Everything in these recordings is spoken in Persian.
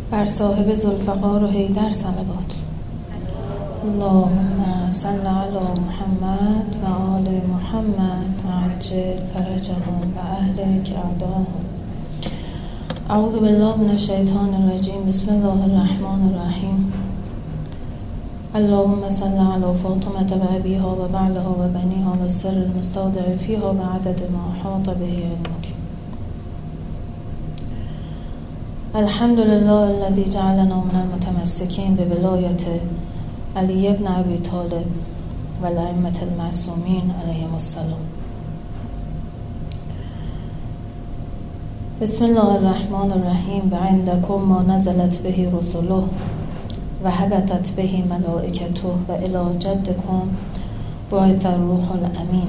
بر صاحب ذوالفقار و حیدر صلوات. اللهم صل علی محمد و آل محمد و عجل فرجهم و اهلک اعداهم. اعوذ بالله من الشیطان الرجیم. بسم الله الرحمن الرحیم. اللهم صل علی فاطمة و ابیها و بعلها و بنیها و سر المستودع فیها و عدد ما احاط به علمک. الحمد لله الذي جعلنا من المتمسكين بولایت علی ابن ابی طالب و الائمة المعصومین علیهم السلام. بسم الله الرحمن الرحیم. و عندکم ما نزلت به رسله و هبطت به ملائکته و الی جدکم بعث الروح الامین.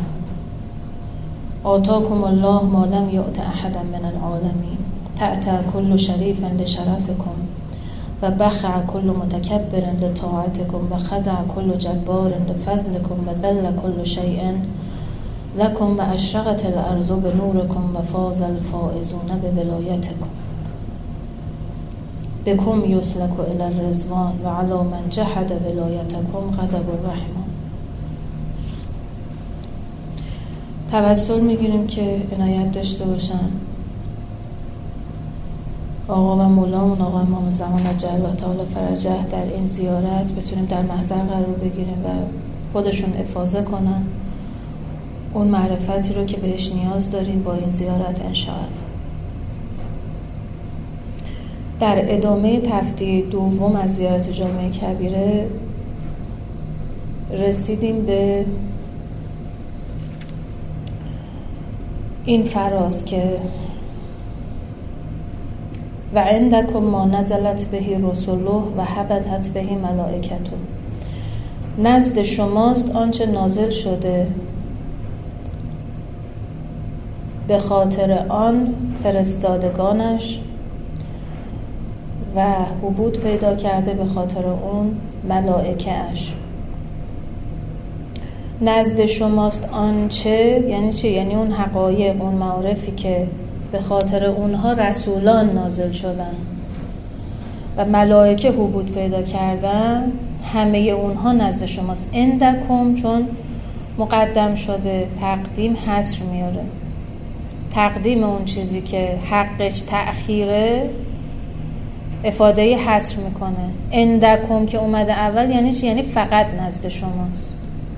آتاکم الله ما لم یؤت احدا من العالمین. تأتى كل شریف لشرفکم و بخع كل متکبر لطاعتکم و خضع كل جبار لفضلکم و ذل كل شیء لکم و اشرقت الارض بنورکم و فاز الفائزون بولایتکم. بكم یسلک الی الرضوان و علی من جحد ولایتکم غضب الرحمن. توسل میگیریم که عنایت داشته باشن آقا و مولامون آقا امام زمان عجل الله تعالی فرجه در این زیارت بتونیم در محضر قرار بگیریم و خودشون افاضه کنن اون معرفتی رو که بهش نیاز داریم با این زیارت انشاءالله. در ادامه تفتی دوم از زیارت جامع کبیره رسیدیم به این فراز که و عندکم ما نزلت به رسله و هبطت به ملائکته. نزد شماست آنچه نازل شده به خاطر آن فرستادگانش و هبوط پیدا کرده به خاطر اون ملائکه اش. نزد شماست آنچه یعنی چی؟ یعنی اون حقایق، اون معارفی که به خاطر اونها رسولان نازل شدن و ملائکه هبوط پیدا کردن، همه اونها نزد شماست. عندکم چون مقدم شده تقدیم حصر میاره. تقدیم اون چیزی که حقش تأخیره افاده حصر میکنه. عندکم که اومده اول یعنی چی؟ یعنی فقط نزد شماست.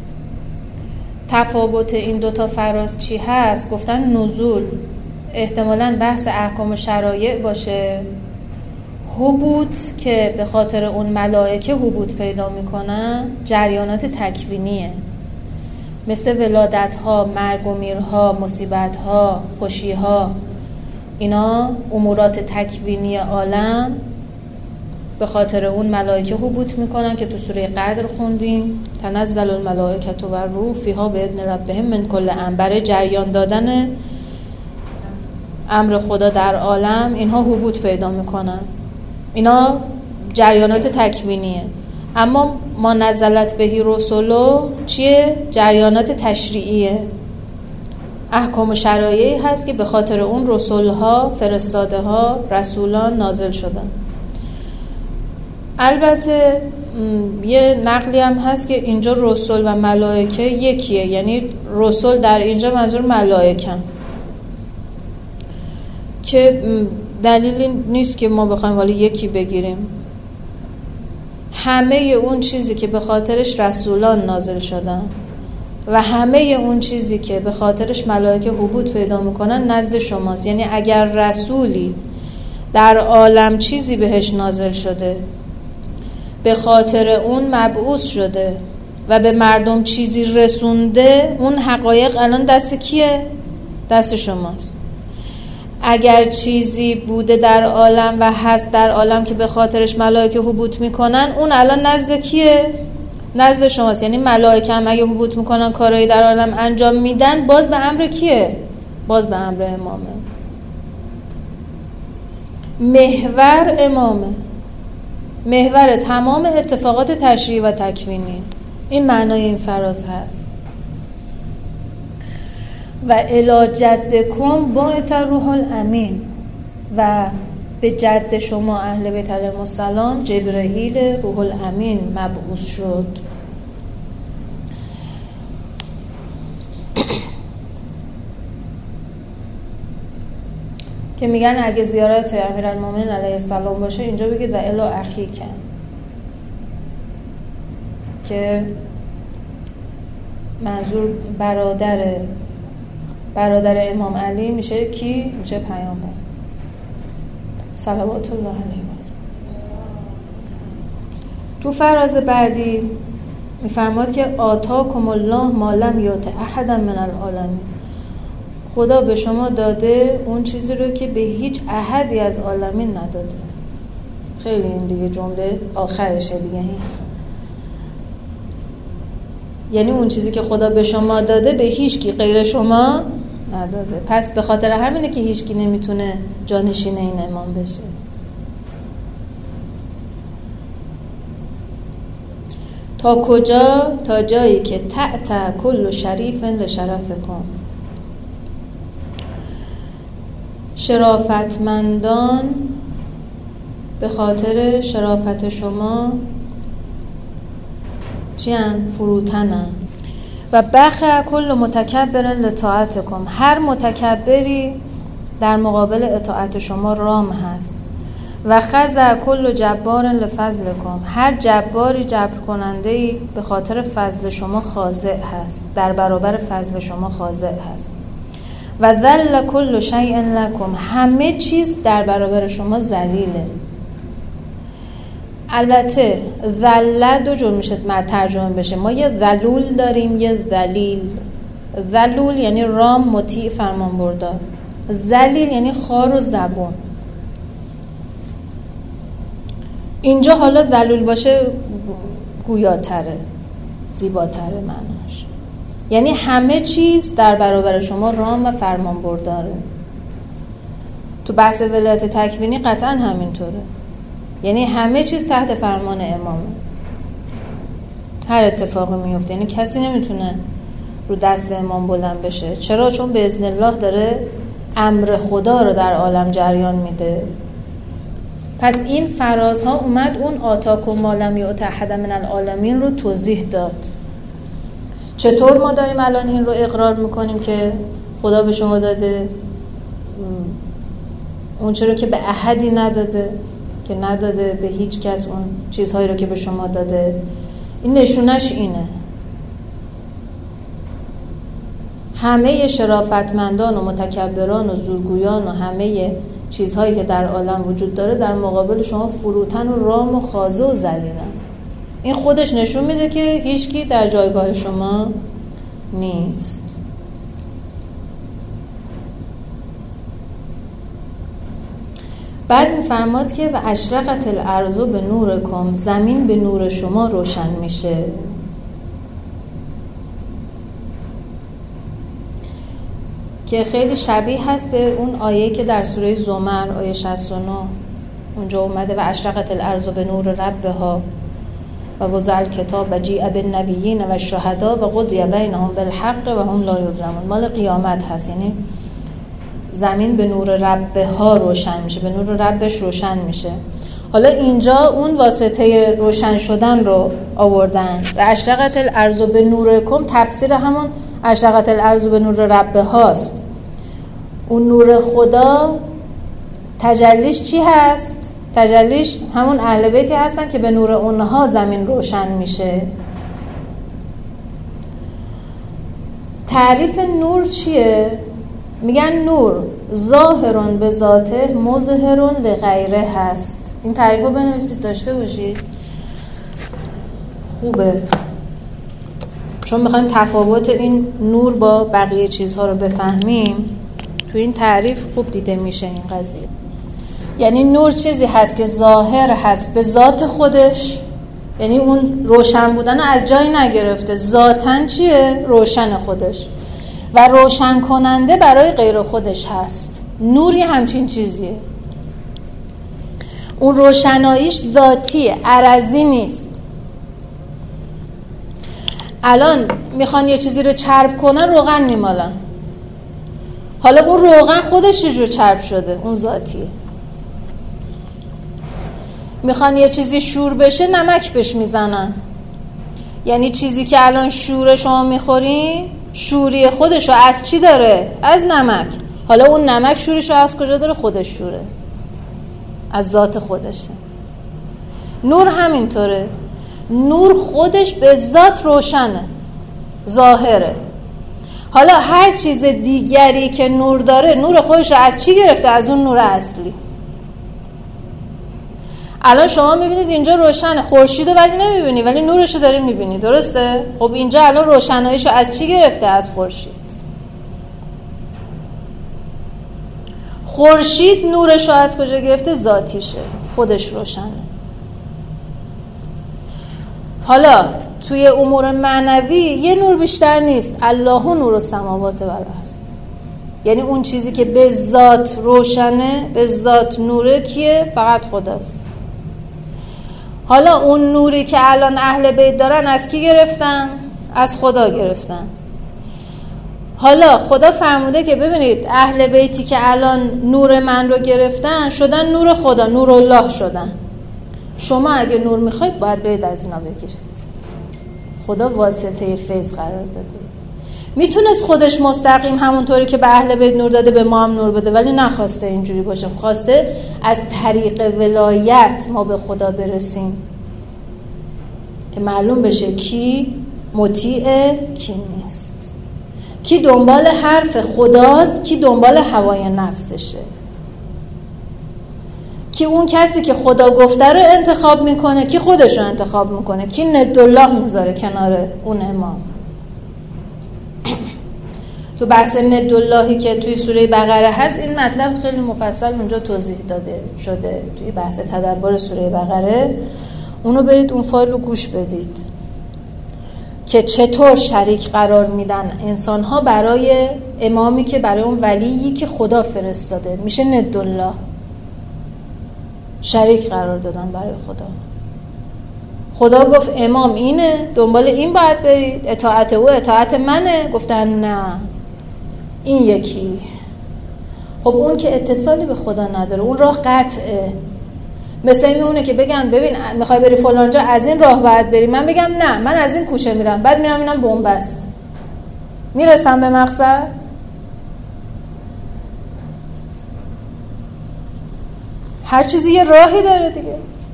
تفاوت این دوتا فراز چی هست؟ گفتن نزول احتمالاً بحث احکام و شرایع باشه، هبوط که به خاطر اون ملائکه هبوط پیدا میکنن جریانات تکوینیه، مثل ولادت ها، مرگ و میرها، مصیبت ها، خوشی ها، اینا امورات تکوینی عالم به خاطر اون ملائکه هبوط میکنن که تو سوره قدر خوندیم تنزل الملائکه و الروح فیها باذن ربهم من کل امر. برای جریان دادن امر خدا در عالم اینها هبوط پیدا میکنن. اینا جریانات تکوینیه. اما ما نزلت بهی رسولو چیه؟ جریانات تشریعیه، احکام و شرایعی هست که به خاطر اون رسولها، فرستاده ها، رسولان نازل شدن. البته یه نقلی هم هست که اینجا رسول و ملائکه یکیه، یعنی رسول در اینجا منظور ملائکه، که دلیلی نیست که ما بخوایم ولی یکی بگیریم. همه اون چیزی که به خاطرش رسولان نازل شدن و همه اون چیزی که به خاطرش ملائکه هبوط پیدا میکنن نزد شماست. یعنی اگر رسولی در عالم چیزی بهش نازل شده به خاطر اون مبعوث شده و به مردم چیزی رسونده، اون حقایق الان دست کیه؟ دست شماست. اگر چیزی بوده در عالم و هست در عالم که به خاطرش ملائکه هبوط میکنن، اون الان نزد کیه؟ نزد شماست. یعنی ملائکه هم اگه هبوط میکنن کارایی در عالم انجام میدن، باز به امر کیه؟ باز به امر امامه. محور امامه، محور تمام اتفاقات تشریعی و تکوینی. این معنای این فراز هست. و الی جدکم بعث الروح الامین. و به جد شما اهل بیت علیهم السلام جبرائیل روح الامین مبعوث شد. که میگن اگه زیارت امیرالمومنین علیه السلام باشه اینجا بگید و الا اخیکن، که منظور برادر امام علی میشه کی؟ میشه پیامبر صلوات الله علیه. تو فراز بعدی میفرماد که آتاکم الله ما لم یؤت احدا من العالمین، خدا به شما داده اون چیزی رو که به هیچ احدی از عالمین نداده. خیلی این دیگه جمله آخرشه دیگه، یعنی اون چیزی که خدا به شما داده به هیچ کی غیر شما نداده. پس به خاطر همینه که هیچ کی نمیتونه جانشین این امام بشه. تا کجا؟ تا جایی که تأت کل شریف لشرفکم، شرافتمندان به خاطر شرافت شما چیان؟ فروتنن. و بخ کل متکبر لطاعتکم، هر متکبری در مقابل اطاعت شما رام هست. و خضع کل جبار لفضلکم، هر جباری جبر کننده‌ای به خاطر فضل شما خاضع هست، در برابر فضل شما خاضع هست. و ذل کل شیء لکم، همه چیز در برابر شما ذلیله. البته ذل دو جور میشه ترجمه بشه، ما یه ذلول داریم یه ذلیل. ذلول یعنی رام مطیع فرمان بردار، ذلیل یعنی خار و زبون. اینجا حالا ذلول باشه گویاتره، زیباتره معناش، یعنی همه چیز در برابر شما رام و فرمان برداره. تو بحث ولایت تکوینی قطعا همینطوره، یعنی همه چیز تحت فرمان امامه، هر اتفاقی میفته، یعنی کسی نمیتونه رو دست امام بلند بشه. چرا؟ چون به اذن الله داره امر خدا رو در عالم جریان میده. پس این فرازها اومد اون آتاکم ما لم یؤت احدا من العالمین رو توضیح داد. چطور ما داریم الان این رو اقرار میکنیم که خدا به شما داده اون چرا که به احدی نداده، که نداده به هیچ کس اون چیزهایی رو که به شما داده. این نشونش اینه همه شرافتمندان و متکبران و زورگویان و همه چیزهایی که در عالم وجود داره در مقابل شما فروتن و رام و خاضع و ذلیلن. این خودش نشون میده که هیچکی در جایگاه شما نیست. بعد میفرماد که و اشرقت الارض به نورکم، زمین به نور شما روشن میشه. که خیلی شبیه هست به اون آیه که در سوره زمر آیه 69 اونجا اومده و اشرقت الارض به نور ربها و وضع الکتاب و جیء بالنبیین و الشهدا و قضی بینهم بالحق و هم لا یظلمون. مال قیامت هست، یعنی زمین به نور ربها روشن میشه، به نور ربش روشن میشه. حالا اینجا اون واسطه روشن شدن رو آوردن و اشرقت الارض به نورکم تفسیر همون اشرقت الارض به نور ربهاست. اون نور خدا تجلیش چی هست؟ تجلیش همون اهل بیتی هستن که به نور اونها زمین روشن میشه. تعریف نور چیه؟ میگن نور ظاهرون به ذاته مظهرون لغیره هست. این تعریف رو بنویسید داشته باشید، خوبه، چون میخوایم تفاوت این نور با بقیه چیزها رو بفهمیم. تو این تعریف خوب دیده میشه این قضیه. یعنی نور چیزی هست که ظاهر هست به ذات خودش، یعنی اون روشن بودن از جایی نگرفته، ذاتن چیه؟ روشن خودش، و روشن کننده برای غیر خودش هست. نوری همچین چیزیه، اون روشناییش ذاتیه، عرضی نیست. الان میخوان یه چیزی رو چرب کنن، روغن میمالن، حالا اون روغن خودش چجور چرب شده؟ اون ذاتیه. میخوان یه چیزی شور بشه نمک بهش میزنن. یعنی چیزی که الان شور شما میخورین شوری خودشو از چی داره؟ از نمک. حالا اون نمک شورشو از کجا داره؟ خودش شوره، از ذات خودشه. نور همینطوره، نور خودش به ذات روشنه، ظاهره. حالا هر چیز دیگری که نور داره نور خودش از چی گرفته؟ از اون نور اصلی. الان شما میبینید اینجا روشنه، خورشیدو ولی نمیبینی ولی نورشو داری میبینی، درسته؟ خب اینجا الان روشناییشو از چی گرفته؟ از خورشید. خورشید نورشو از کجا گرفته؟ ذاتیشه، خودش روشنه. حالا توی امور معنوی یه نور بیشتر نیست، الله نور السماوات و الارض. یعنی اون چیزی که به ذات روشنه، به ذات نوره کیه؟ فقط خداست. حالا اون نوری که الان اهل بیت دارن از کی گرفتن؟ از خدا گرفتن. حالا خدا فرموده که ببینید اهل بیتی که الان نور من رو گرفتن شدن نور خدا، نور الله شدن. شما اگه نور میخواید باید برید از اینا بگیرید. خدا واسطه فیض قرار داده. میتونست خودش مستقیم همونطوری که به اهل بیت نور داده به ما هم نور بده، ولی نخواسته اینجوری باشه. خواسته از طریق ولایت ما به خدا برسیم که معلوم بشه کی مطیع کی نیست، کی دنبال حرف خداست، کی دنبال هوای نفسشه، کی اون کسی که خدا گفته رو انتخاب میکنه، کی خودش رو انتخاب میکنه، کی ندالله میذاره کنار اون امام. تو بحث نداللهی که توی سوره بقره هست این مطلب خیلی مفصل اونجا توضیح داده شده توی بحث تدبر سوره بقره. اونو برید اون فایل رو گوش بدید که چطور شریک قرار میدن انسان‌ها برای امامی که برای اون ولیی که خدا فرستاده میشه ندالله، شریک قرار دادن برای خدا. خدا گفت امام اینه، دنبال این باید برید، اطاعت او اطاعت منه. گفتن نه این یکی. خب اون که اتصالی به خدا نداره، اون راه قطعه. مثل این میمونه که بگن ببین میخوای بری فلانجا از این راه باید بری، من بگم نه من از این کوچه میرم، بعد میرم اینم بنبست، میرسم به مقصد؟ هر چیزی یه راهی داره دیگه.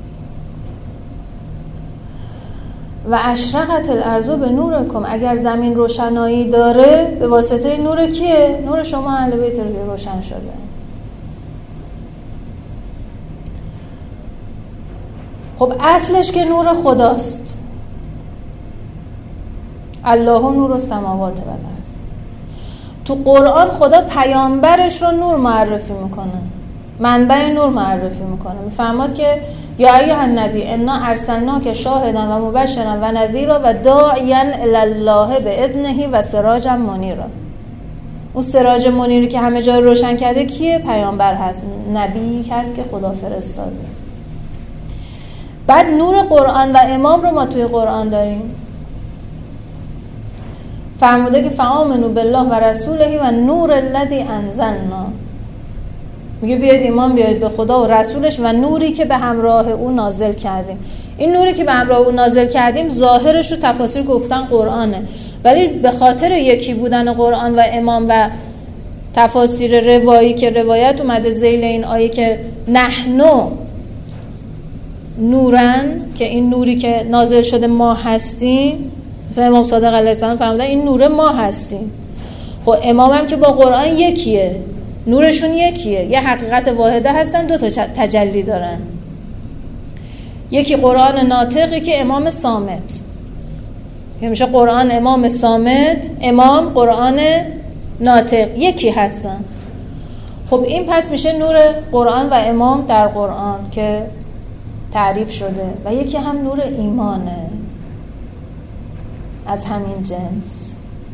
و اشرقت الارض به نورکم، اگر زمین روشنایی داره به واسطه نور کیه؟ نور شما اهل بیت رو روشن شده. خب اصلش که نور خداست. الله نور السماوات و الارض. تو قرآن خدا پیامبرش رو نور معرفی میکنه، منبع نور معرفی میکنه. میفرماد که یا ایها النبی انا ارسلناک شاهدا و مبشرا و نذیرا و داعیا الی الله باذنه و سراجا منیرا. اون سراج منیری که همه جا روشن کرده کیه؟ پیامبر هست، نبی هست که خدا فرستاده. بعد نور قرآن و امام رو ما توی قرآن داریم. فرموده که فآمنوا بالله و رسوله و نور الذی انزلنا. میگه بیاید ایمان بیاید به خدا و رسولش و نوری که به همراه او نازل کردیم. این نوری که به همراه او نازل کردیم ظاهرش رو تفاسیر گفتن قرآنه، ولی به خاطر یکی بودن قرآن و امام و تفاسیر روایی که روایت اومده ذیل این آیه که نحنو نورن، که این نوری که نازل شده ما هستیم. مثلا امام صادق علیه السلام فرمودن این نور ما هستیم. خب امام هم که با قرآن یکیه، نورشون یکیه، یه حقیقت واحده هستن، دو تا تجلی دارن. یکی قرآن ناطقی که امام صامت، میشه قرآن امام صامت، امام قرآن ناطق، یکی هستن. خب این پس میشه نور قرآن و امام در قرآن که تعریف شده. و یکی هم نور ایمانه از همین جنس.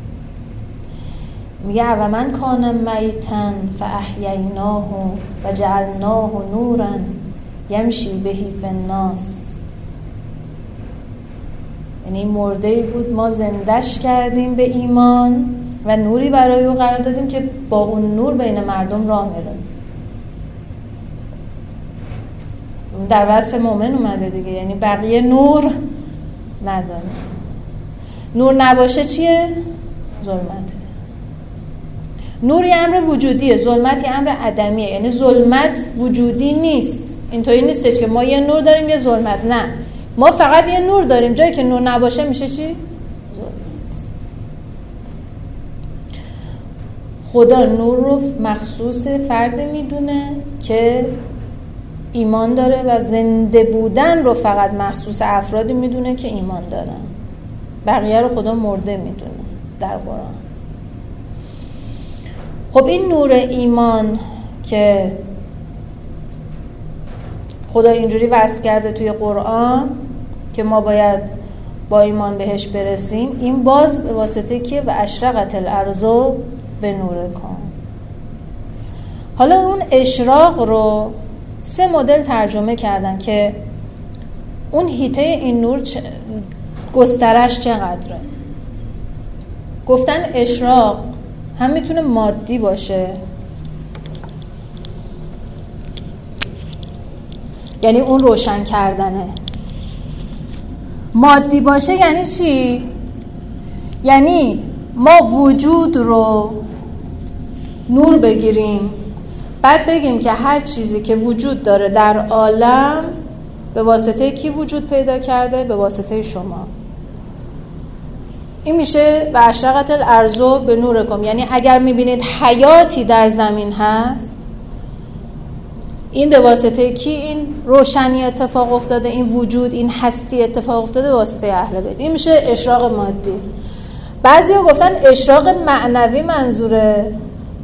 میگه و من کان میتن فاحییناه و جعلناه نورا یمشی بهی فی الناس. یعنی مرده بود ما زندش کردیم به ایمان و نوری برای او قرار دادیم که با اون نور بین مردم راه میره. در وصف مؤمن اومده دیگه، یعنی بقیه نور نداره. نور نباشه چیه؟ ظلمته. نور یه امر وجودیه، ظلمت یه امر عدمیه. یعنی ظلمت وجودی نیست. اینطوری نیستش که ما یه نور داریم یه ظلمت، نه، ما فقط یه نور داریم، جایی که نور نباشه میشه چی؟ ظلمت. خدا نور رو مخصوص فرد میدونه که ایمان داره و زنده بودن رو فقط مخصوص افرادی میدونه که ایمان دارن. بقیه رو خدا مرده میدونه در قرآن. خب این نور ایمان که خدا اینجوری وصف کرده توی قرآن که ما باید با ایمان بهش برسیم، این باز به واسطه که و اشرقت الارض به نورکم. حالا اون اشراق رو 3 مدل ترجمه کردن که اون حیطه این نور گسترش چقدره. گفتن اشراق هم میتونه مادی باشه، یعنی اون روشن کردنه. مادی باشه یعنی چی؟ یعنی ما وجود رو نور بگیریم، بعد بگیم که هر چیزی که وجود داره در عالم به واسطه کی وجود پیدا کرده؟ به واسطه شما. این میشه و اشرقت الارض به نورکم. یعنی اگر میبینید حیاتی در زمین هست، این به واسطه کی این روشنی اتفاق افتاده؟ این وجود، این هستی اتفاق افتاده به واسطه اهل بیت. این میشه اشراق مادی. بعضیا گفتن اشراق معنوی منظوره.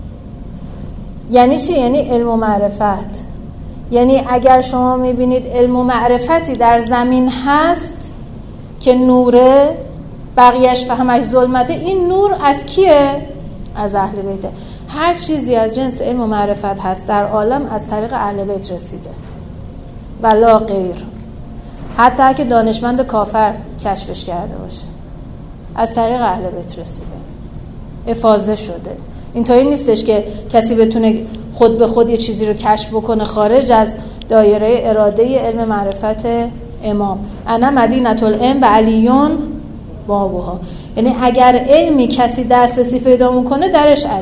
یعنی چی؟ یعنی علم و معرفت. یعنی اگر شما میبینید علم و معرفتی در زمین هست که نوره، بقیهش فهمش ظلمته، این نور از کیه؟ از اهل بیته. هر چیزی از جنس علم و معرفت هست در عالم از طریق اهل بیت رسیده ولا غیر. حتی که دانشمند کافر کشفش کرده باشه، از طریق اهل بیت رسیده، افاضه شده. اینطوری نیستش که کسی بتونه خود به خود یه چیزی رو کشف بکنه خارج از دایره اراده علم معرفت امام. انا مدینة العلم و علیون بابوها. یعنی اگر علمی کسی دسترسی پیدا میکنه درش علی.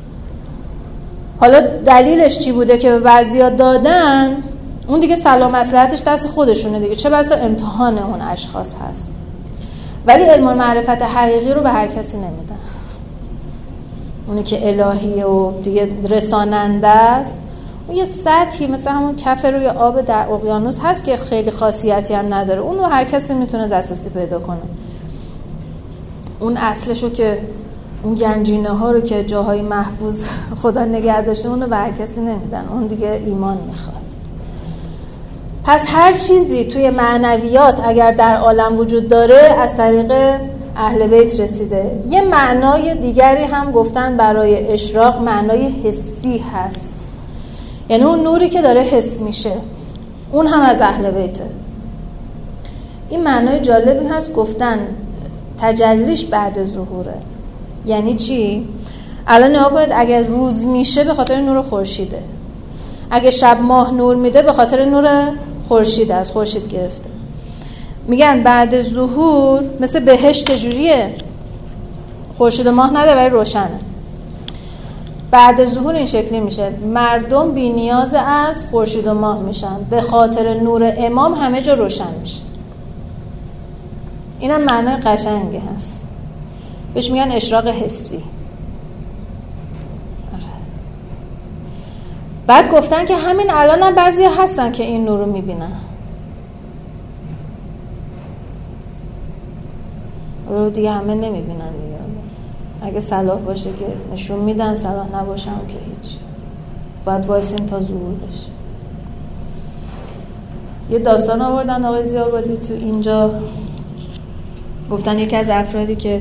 حالا دلیلش چی بوده که به بعضیا دادن؟ اون دیگه سلام مصلحتش دست خودشونه دیگه، چه بسا امتحان اون اشخاص هست. ولی علم و معرفت حقیقی رو به هر کسی نمیدن. اونی که الهیه و دیگه رساننده است، اون یه سطحی مثل همون کف روی آب در اقیانوس هست که خیلی خاصیتی هم نداره، اون رو هر کسی میتونه دسترسی پیدا کنه. اون اصلشو که اون گنجینه ها رو که جاهای محفوظ خدا نگه داشته، اون رو به هر کسی نمیدن، اون دیگه ایمان میخواد. پس هر چیزی توی معنویات اگر در عالم وجود داره از طریق اهل بیت رسیده. یه معنای دیگری هم گفتن برای اشراق، معنای حسی هست. یعنی اون نوری که داره حس میشه، اون هم از اهل بیته. این معنای جالبی هست، گفتن تجلیش بعد ظهوره. یعنی چی؟ الان نگاه کنید، اگر روز میشه به خاطر نور خورشیده، اگه شب ماه نور میده به خاطر نور خورشید، از خورشید گرفته. میگن بعد ظهور مثل بهشت چجوریه؟ خورشید و ماه نداره ولی روشنه. بعد ظهور این شکلی میشه، مردم بی نیاز از خورشید و ماه میشن، به خاطر نور امام همه جا روشن میشه. اینم معنای قشنگی هست، بهش میگن اشراق حسی. بعد گفتن که همین الان هم بعضی هستن که این نور رو میبینن. رو دیگه همه نمیبینن دیگه. اگه صلاح باشه که نشون میدن، صلاح نباشه هم که هیچ. باید وایسیم تا ظهور بشه. یه داستان آوردن آقای ضیاءآبادی تو اینجا، گفتن یکی از افرادی که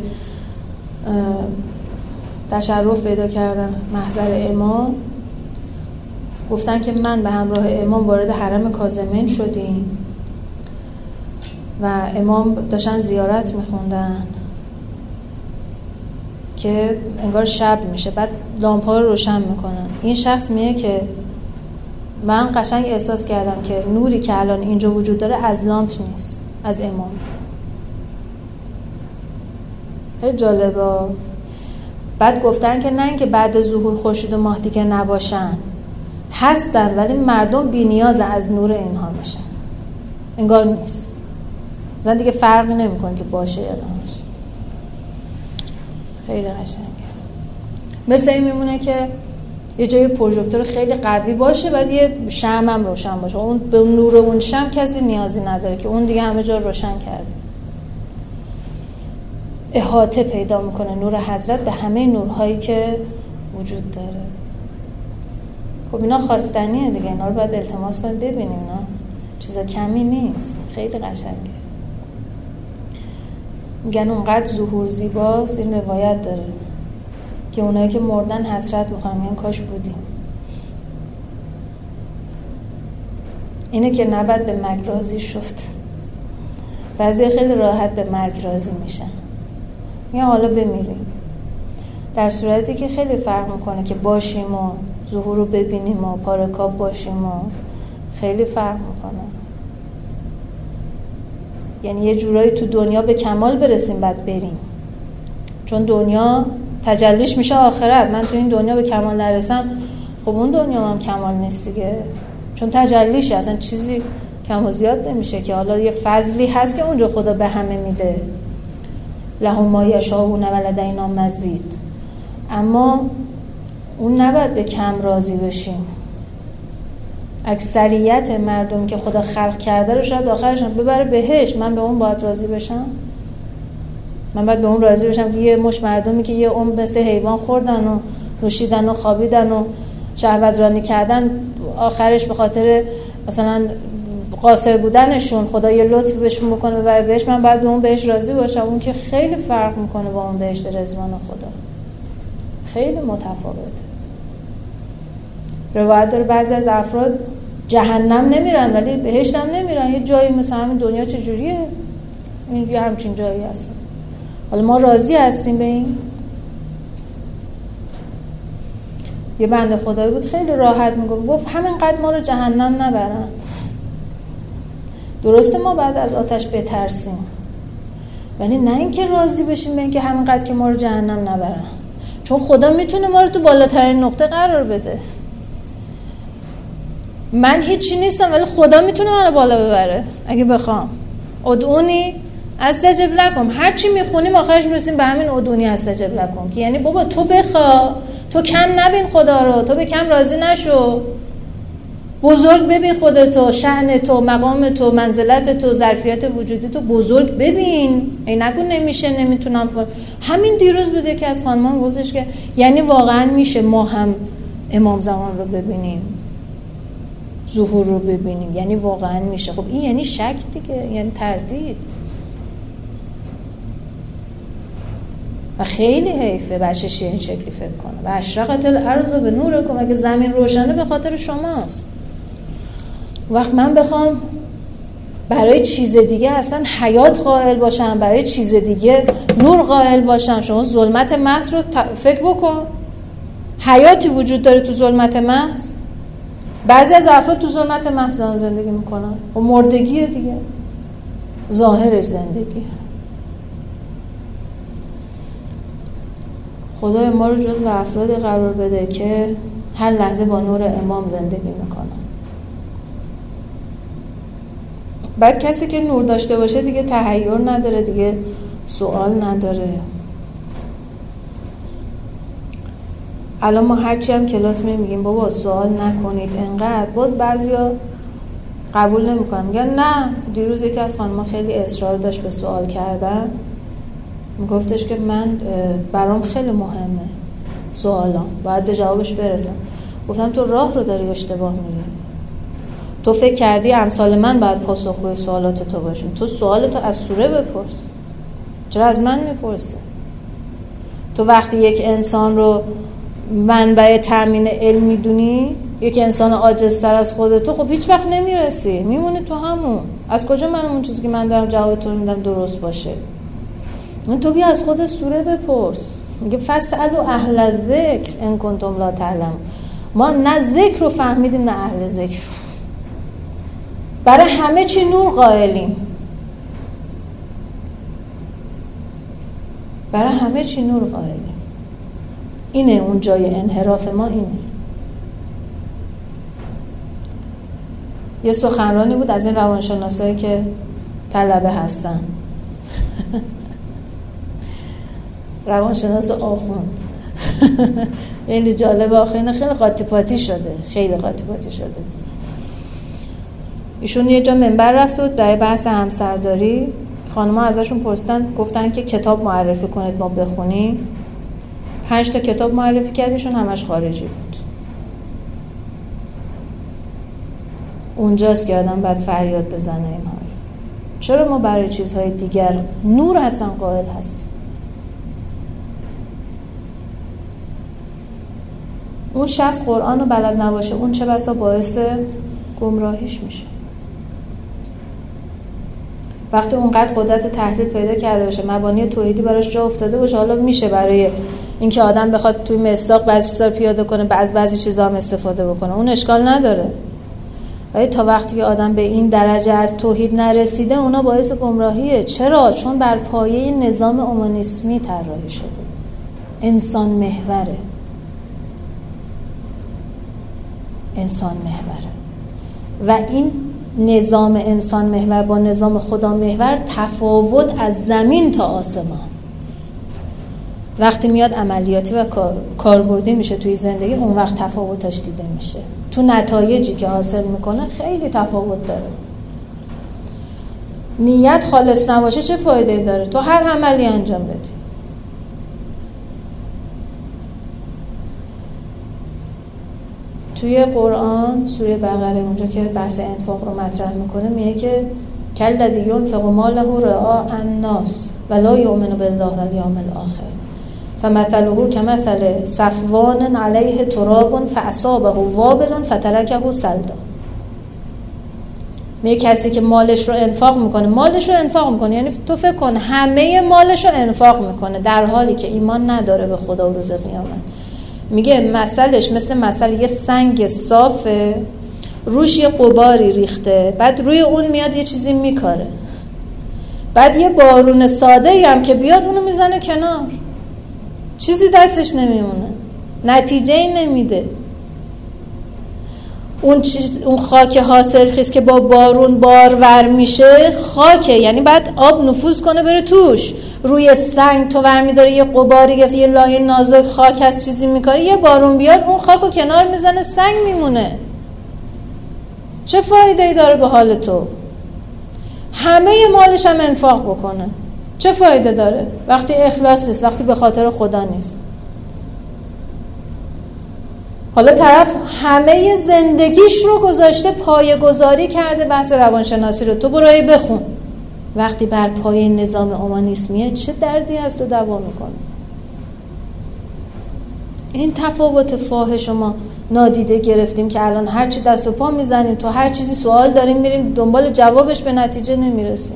تشرف پیدا کردن محضر امام، گفتن که من به همراه امام وارد حرم کاظمین شدیم و امام داشتن زیارت میخوندن که انگار شب میشه، بعد لامپ‌ها رو روشن میکنن. این شخص میگه که من قشنگ احساس کردم که نوری که الان اینجا وجود داره از لامپ نیست، از امام. خیلی جالبه. بعد گفتن که نه اینکه بعد ظهور خورشید و ماه دیگه نباشن، هستن ولی مردم بی نیاز از نور اینها میشن، انگار نیست. مثلا دیگه فرقی نمیکنه که باشه یا نباشه. خیلی قشنگه. مثل این میمونه که یه جای پروژکتور خیلی قوی باشه، بعد یه شمع هم روشن باشه. اون به اون نور اون شمع کسی نیازی نداره که اون دیگه همه جا روشن کرده. احاطه پیدا میکنه نور حضرت به همه نورهایی که وجود داره. خب اینا خواستنیه دیگه، اینا رو باید التماس کنیم ببینیم، اینا چیزا کمی نیست، خیلی قشنگه. میگن اونقدر ظهور زیباست، این روایت داره که اونایی که مردن حسرت میخوان، میگن کاش بودیم. اینه که نباید به مرگ راضی شد. بعضی خیلی راحت به مرگ راضی میشن، میگن حالا بمیریم، در صورتی که خیلی فرق میکنه که باشیم و ظهور رو ببینیم و پارکاب باشیم و خیلی فرق میکنه. یعنی یه جورایی تو دنیا به کمال برسیم بعد بریم، چون دنیا تجلیش میشه آخرت. من تو این دنیا به کمال نرسم، خب اون دنیا هم کمال نیست دیگه، چون تجلیشه، اصلا چیزی کم و زیاد نمیشه که. حالا یه فضلی هست که اونجا خدا به همه میده، لهم ما یشاءون ولدینا مزید، اما اون نباید به کم راضی بشیم. اکثریت مردم که خدا خلق کرده رو شاید آخرش ببره بهشت، من به اون باید راضی بشم؟ من باید به اون راضی بشم که یه مش مردمی که یه عمر مثل حیوان خوردن و نوشیدن و خوابیدن و شهوت رانی کردن، آخرش به خاطر مثلا قاصر بودنشون خدا یه لطفی بهشون بکنه ببره بهشت، من باید به اون بهش راضی باشم؟ اون که خیلی فرق میکنه با اون بهشت رضوان خدا، خیلی متفاوته. روایت داره بعضی از افراد جهنم نمیرن ولی بهشت هم نمیرن. یه جایی مثل همین دنیا چجوریه؟ این یه همچین جایی هست. حالا ما راضی هستیم به این؟ یه بنده خدایی بود خیلی راحت میگفت همینقدر ما رو جهنم نبرن. درسته ما بعد از آتش بترسیم، ولی نه اینکه راضی بشیم به اینکه همینقدر که ما رو جهنم نبرن، چون خدا میتونه ما رو تو بالاترین نقطه قرار بده. من هیچی نیستم ولی خدا میتونه منو بالا ببره اگه بخوام. ادعونی استجب لکم، هر چی میخونیم آخرش میرسیم به همین ادعونی استجب لکم، که یعنی بابا تو بخوا، تو کم نبین خدا رو، تو به کم راضی نشو، بزرگ ببین خودتو، شأن تو، مقام تو، منزلت تو، ظرفیت وجودی تو بزرگ ببین. ای نگو نمیشه، نمیتونم. همین دیروز بوده که از خانمان گفتش که یعنی واقعا میشه ما هم امام زمان رو ببینیم، ظهور رو ببینیم، یعنی واقعا میشه. خب این یعنی شک دیگه، یعنی تردید. و خیلی حیفه بچه شیعه این شکلی فکر کنه. و اشرقت الارض به نورکم، اگه زمین روشنه به خاطر شماست. وقت من بخوام برای چیز دیگه اصلا حیات قائل باشم، برای چیز دیگه نور قائل باشم، شما ظلمت محض رو فکر بکن. حیاتی وجود داره تو ظلمت محض؟ بعضی از افراد تو ظلمت محض زندگی میکنن و مردگیه دیگه، ظاهرش زندگیه. خدای ما رو جزو افراد قرار بده که هر لحظه با نور امام زندگی میکنن. بعد کسی که نور داشته باشه دیگه تحیر نداره، دیگه سوال نداره. الان ما هرچی هم کلاس میگیم بابا سوال نکنید انقدر، باز بعضیا قبول نمیکنن، میگن نه. دیروز یکی از خانم‌ها خیلی اصرار داشت به سوال کردن، میگفتش که من برام خیلی مهمه سوالام، باید به جوابش برسم. گفتم تو راه رو داری اشتباه میری. تو فکر کردی امثال من باید پاسخگوی سوالات تو باشیم. تو سوالتو از سوره بپرس، چرا از من میپرسی؟ تو وقتی یک انسان رو منبع تامین علم میدونی، یک انسان عاجزتر از خودتو، خب هیچ وقت نمیرسی، میمونی تو همون. از کجا من اون چیزی که من دارم جواب تو میدم درست باشه؟ تو بیا از خود سوره بپرس. میگه فاسالوا اهل الذکر ان کنتم لا تعلمون. ما نه ذکر رو فهمیدیم نه اهل ذکر رو. برای همه چی نور قائلیم، برای همه چی نور قائلیم. اینه اون جای انحراف ما. اینه یه سخنرانی بود از این روانشناسایی که طلبه هستن روانشناس آخوند خیلی جالبه آخه، خیلی قاطی پاتی شده، خیلی قاطی پاتی شده. ایشون یه جا منبر رفته بود برای بحث همسرداری. خانم‌ها ازشون پرسیدن، گفتن که کتاب معرفی کنید ما بخونیم. 5 تا کتاب معرفی کردیشون، همش خارجی بود. اونجاست که آدم باید فریاد بزنه اینها. چرا ما برای چیزهای دیگر نور اصلا قائل هستیم؟ اون شخص قرآن رو بلد نباشه، اون چه بسا باعث گمراهیش میشه. وقتی اونقدر قدرت تحلیل پیدا کرده باشه، مبانی توحیدی براش جا افتاده باشه، حالا میشه برای اینکه آدم بخواد توی مصداق بعضی چیزا رو پیاده کنه، بعضی چیزا هم استفاده بکنه، اون اشکال نداره. ولی تا وقتی که آدم به این درجه از توحید نرسیده، اونا باعث گمراهیه. چرا؟ چون بر پایه نظام اومانیسمی طراحی شده، انسان محوره، انسان محوره. و این نظام انسان محور با نظام خدا محور تفاوت از زمین تا آسمان. وقتی میاد عملیاتی و کاربردی میشه توی زندگی، اون وقت تفاوتش دیده میشه. تو نتایجی که حاصل میکنه خیلی تفاوت داره. نیت خالص نباشه چه فایده‌ای داره؟ تو هر عملی انجام بدی. توی قرآن سوره بقره اونجا که بحث انفاق رو مطرح میکنه، میگه که کالذی ينفق ماله رئاء الناس ولا یؤمن بالله والیوم الاخر فمثله كمثل صفوان علیه تراب فاصابه وابل فترکه صلدا. میگه کسی که مالش رو انفاق میکنه، یعنی تو فکر کن همه مالش رو انفاق میکنه در حالی که ایمان نداره به خدا و روز قیامت. میگه مثلش مثل یه سنگ صافه، روش یه غباری ریخته، بعد روی اون میاد یه چیزی میکاره، بعد یه بارون ساده هم که بیاد اونو میزنه کنار، چیزی دستش نمیمونه، نتیجه ای نمیده. اون خاک حاصلخیز که با بارون بارور میشه خاکه، یعنی بعد آب نفوذ کنه بره توش. روی سنگ تو برمیداره یه غباری گفت، یه لایه نازک خاک هست چیزی میکنه، یه بارون بیاد اون خاکو کنار میزنه، سنگ میمونه. چه فایده ای داره به حال تو؟ همه مالش هم انفاق بکنه، چه فایده داره وقتی اخلاص نیست، وقتی به خاطر خدا نیست؟ حالا طرف همه زندگیش رو گذاشته پایه گذاری کرده بحث روانشناسی رو، تو برای بخون. وقتی بر پایه نظام اومانیسمیه چه دردی از تو دوا میکنه؟ این تفاوت فاحش ما نادیده گرفتیم که الان هر چی دست و پا میزنیم، تو هر چیزی سوال داریم میریم دنبال جوابش، به نتیجه نمیرسیم.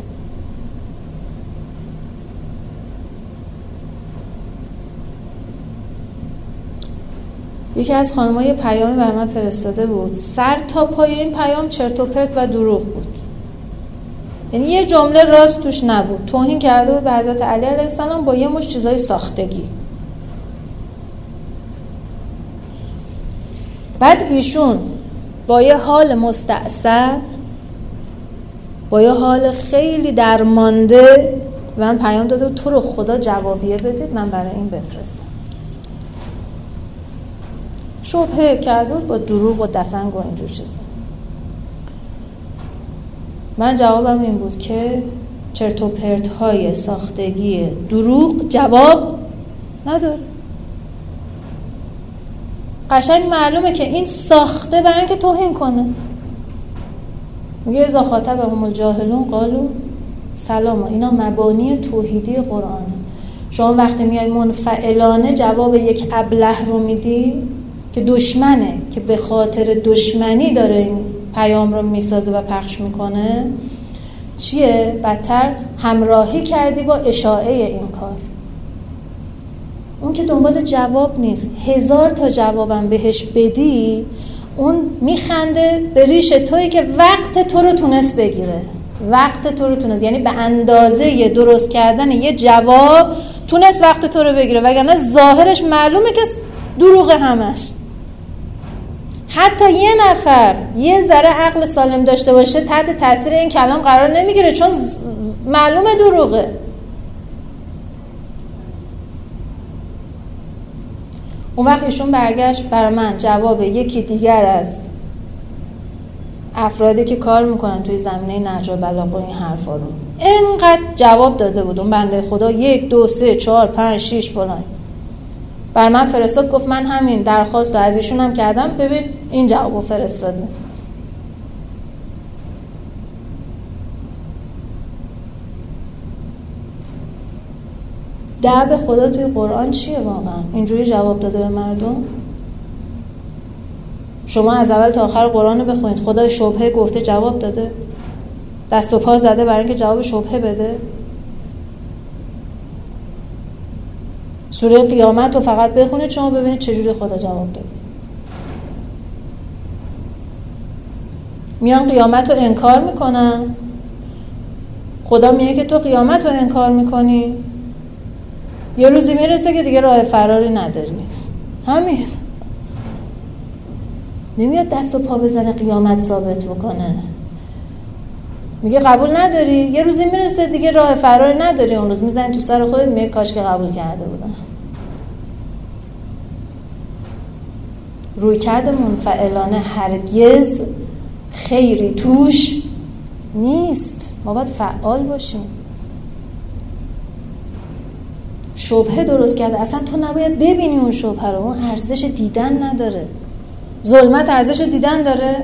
یکی از خانم‌ها یه پیامی بر من فرستاده بود، سر تا پای این پیام چرت و پرت و دروغ بود، یعنی یه جمله راست توش نبود. توهین کرده بود به حضرت علی علیه السلام با یه مش چیزای ساختگی. بعد ایشون با یه حال مستعصب، با یه حال خیلی درمانده من پیام داده بود تو رو خدا جوابیه بدید من برای این بفرستم. شبهه کرده بود با دروغ و دفنگ و اینجور چیزا. من جوابم این بود که چرت و پرت های ساختگی دروغ جواب نداره. قشنگ معلومه که این ساخته برای اینکه توهین کنه. میگه اذا خاطبهم الجاهلون قالوا سلاما. اینا مبانی توحیدی قرآنه. شما وقتی میای منفعلانه جواب یک ابله رو میدی که دشمنه، که به خاطر دشمنی داره این پیام رو میسازه و پخش میکنه، چیه؟ بدتر همراهی کردی با اشاعه این کار. اون که دنبال جواب نیست. 1000 تا جوابم بهش بدی اون میخنده به ریش تویی که وقت تو رو تونست بگیره. وقت تو رو تونست، یعنی به اندازه درست کردن یه جواب تونست وقت تو رو بگیره، وگرنه ظاهرش معلومه که دروغ همش. حتی یه نفر یه ذره عقل سالم داشته باشه تحت تاثیر این کلام قرار نمیگیره، چون معلومه دروغه. اون وقت ایشون برگشت برای من جواب یکی دیگر از افرادی که کار میکنن توی زمینه نهج البلاغه و این حرفا رو اینقدر جواب داده بود. اون بنده خدا 1 2 3 4 5 6 فلان بر من فرستاد، گفت من همین درخواست رو از ایشون هم کردم، ببین این جوابو فرستاده. دعب خدا توی قرآن چیه واقعا؟ اینجوری جواب داده به مردم؟ شما از اول تا آخر قرآن رو بخونید، خدا شبهه گفته جواب داده؟ دست و پا زده برای اینکه جواب شبهه بده؟ سوره قیامت رو فقط بخونید شما ببینید چجوری خدا جواب داده. میان قیامت رو انکار میکنن، خدا میگه که تو قیامت رو انکار میکنی، یه روزی میرسه که دیگه راه فراری نداری. همین. نمیاد دست و پا بزنه قیامت ثابت بکنه، میگه قبول نداری، یه روزی میرسه دیگه راه فراری نداری، اون روز میزنی تو سر خودت میگه کاش که قبول کرده بودن. روی کرده منفعلانه هرگز خیری توش نیست. ما باید فعال باشیم. شبهه درست کرده، اصلا تو نباید ببینی اون شبهه رو، اون ارزش دیدن نداره. ظلمت ارزش دیدن داره؟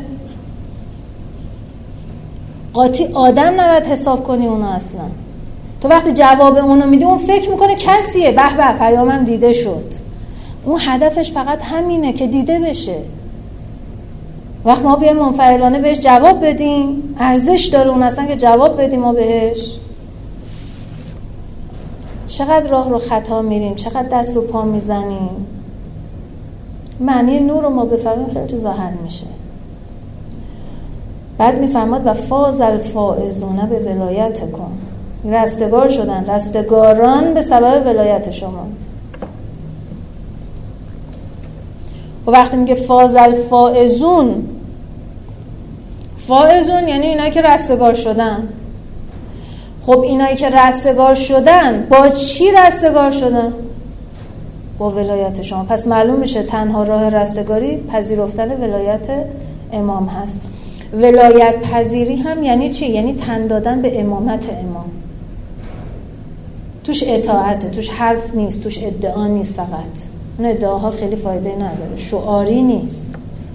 قاطی آدم نباید حساب کنی اونو. اصلا تو وقتی جواب اونو میدی اون فکر میکنه کسیه، به به پیامم دیده شد. اون هدفش فقط همینه که دیده بشه. وقت ما بیایم منفعلانه بهش جواب بدیم، ارزش داره اون اصلا که جواب بدیم ما بهش. چقدر راه رو خطا میریم، چقدر دست و پا میزنیم. معنی نور رو ما بفهمیم خیلی ظاهر میشه. بعد میفرماد و فاز الفائزون به ولایتکم، رستگار شدن رستگاران به سبب ولایت شما. و وقتی میگه فاز الفائزون، فائزون یعنی اینایی که رستگار شدن. خب اینایی که رستگار شدن با چی رستگار شدن؟ با ولایت شما. پس معلوم میشه تنها راه رستگاری پذیرفتن ولایت امام هست. ولایت پذیری هم یعنی چی؟ یعنی تن دادن به امامت امام. توش اطاعته، توش حرف نیست، توش ادعا نیست. فقط اون ادعاها خیلی فایده نداره، شعاری نیست.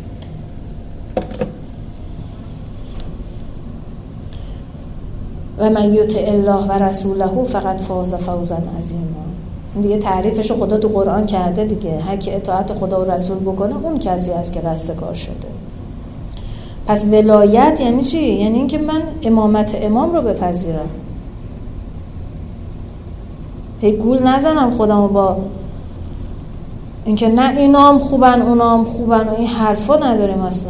و من یطع الله و رسوله فقط فاز فوزا عظیما. دیگه تعریفش رو خدا تو قرآن کرده دیگه. هر کی اطاعت خدا و رسول بکنه اون کسی است که رستگار شده. پس ولایت یعنی چی؟ یعنی اینکه من امامت امام رو بپذیرم، هی گول نزنم خودمو با اینکه نه اینام خوبن اونام خوبن و این حرفا نداریم اصلا.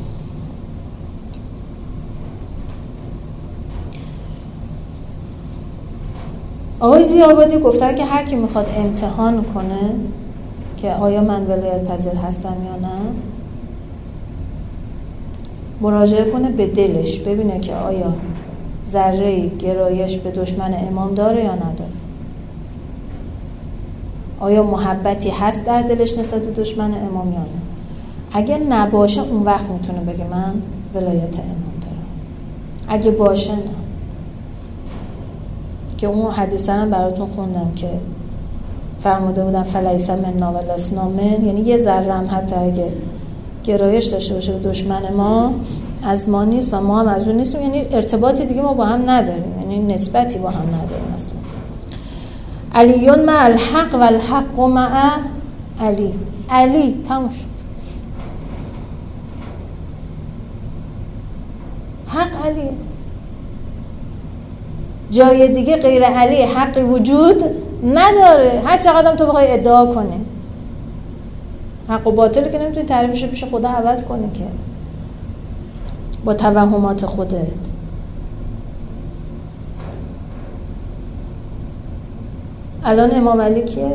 آقای ضیاءآبادی گفتن که هر کی میخواد امتحان کنه که آیا من ولایت پذیر هستم یا نه، مراجعه کنه به دلش، ببینه که آیا ذره گرایش به دشمن امام داره یا نداره. آیا محبتی هست در دلش نسبت به دشمن امام یا نه. اگه نباشه اون وقت میتونه بگه من ولایت امام دارم. اگه باشه نه. که اون حدیثا هم براتون خوندم که فرموده بودن فلیس منا و لسنا من، یعنی یه ذره هم حتی اگه گرایش داشته باشه به دشمن ما از ما نیست و ما هم از اون نیستیم. یعنی ارتباطی دیگه ما با هم نداریم، یعنی نسبتی با هم نداریم اصلا. علیون مع الحق و الحق مع علی. علی تموم شد. حق علی، جای دیگه غیر علی حقی وجود نداره. هر چقدر تو بخوای ادعا کنی، حق و باطل که نمیتونی تعریفش پیش خدا عوض کنی که با توهمات خودت. الان امام علی کیه؟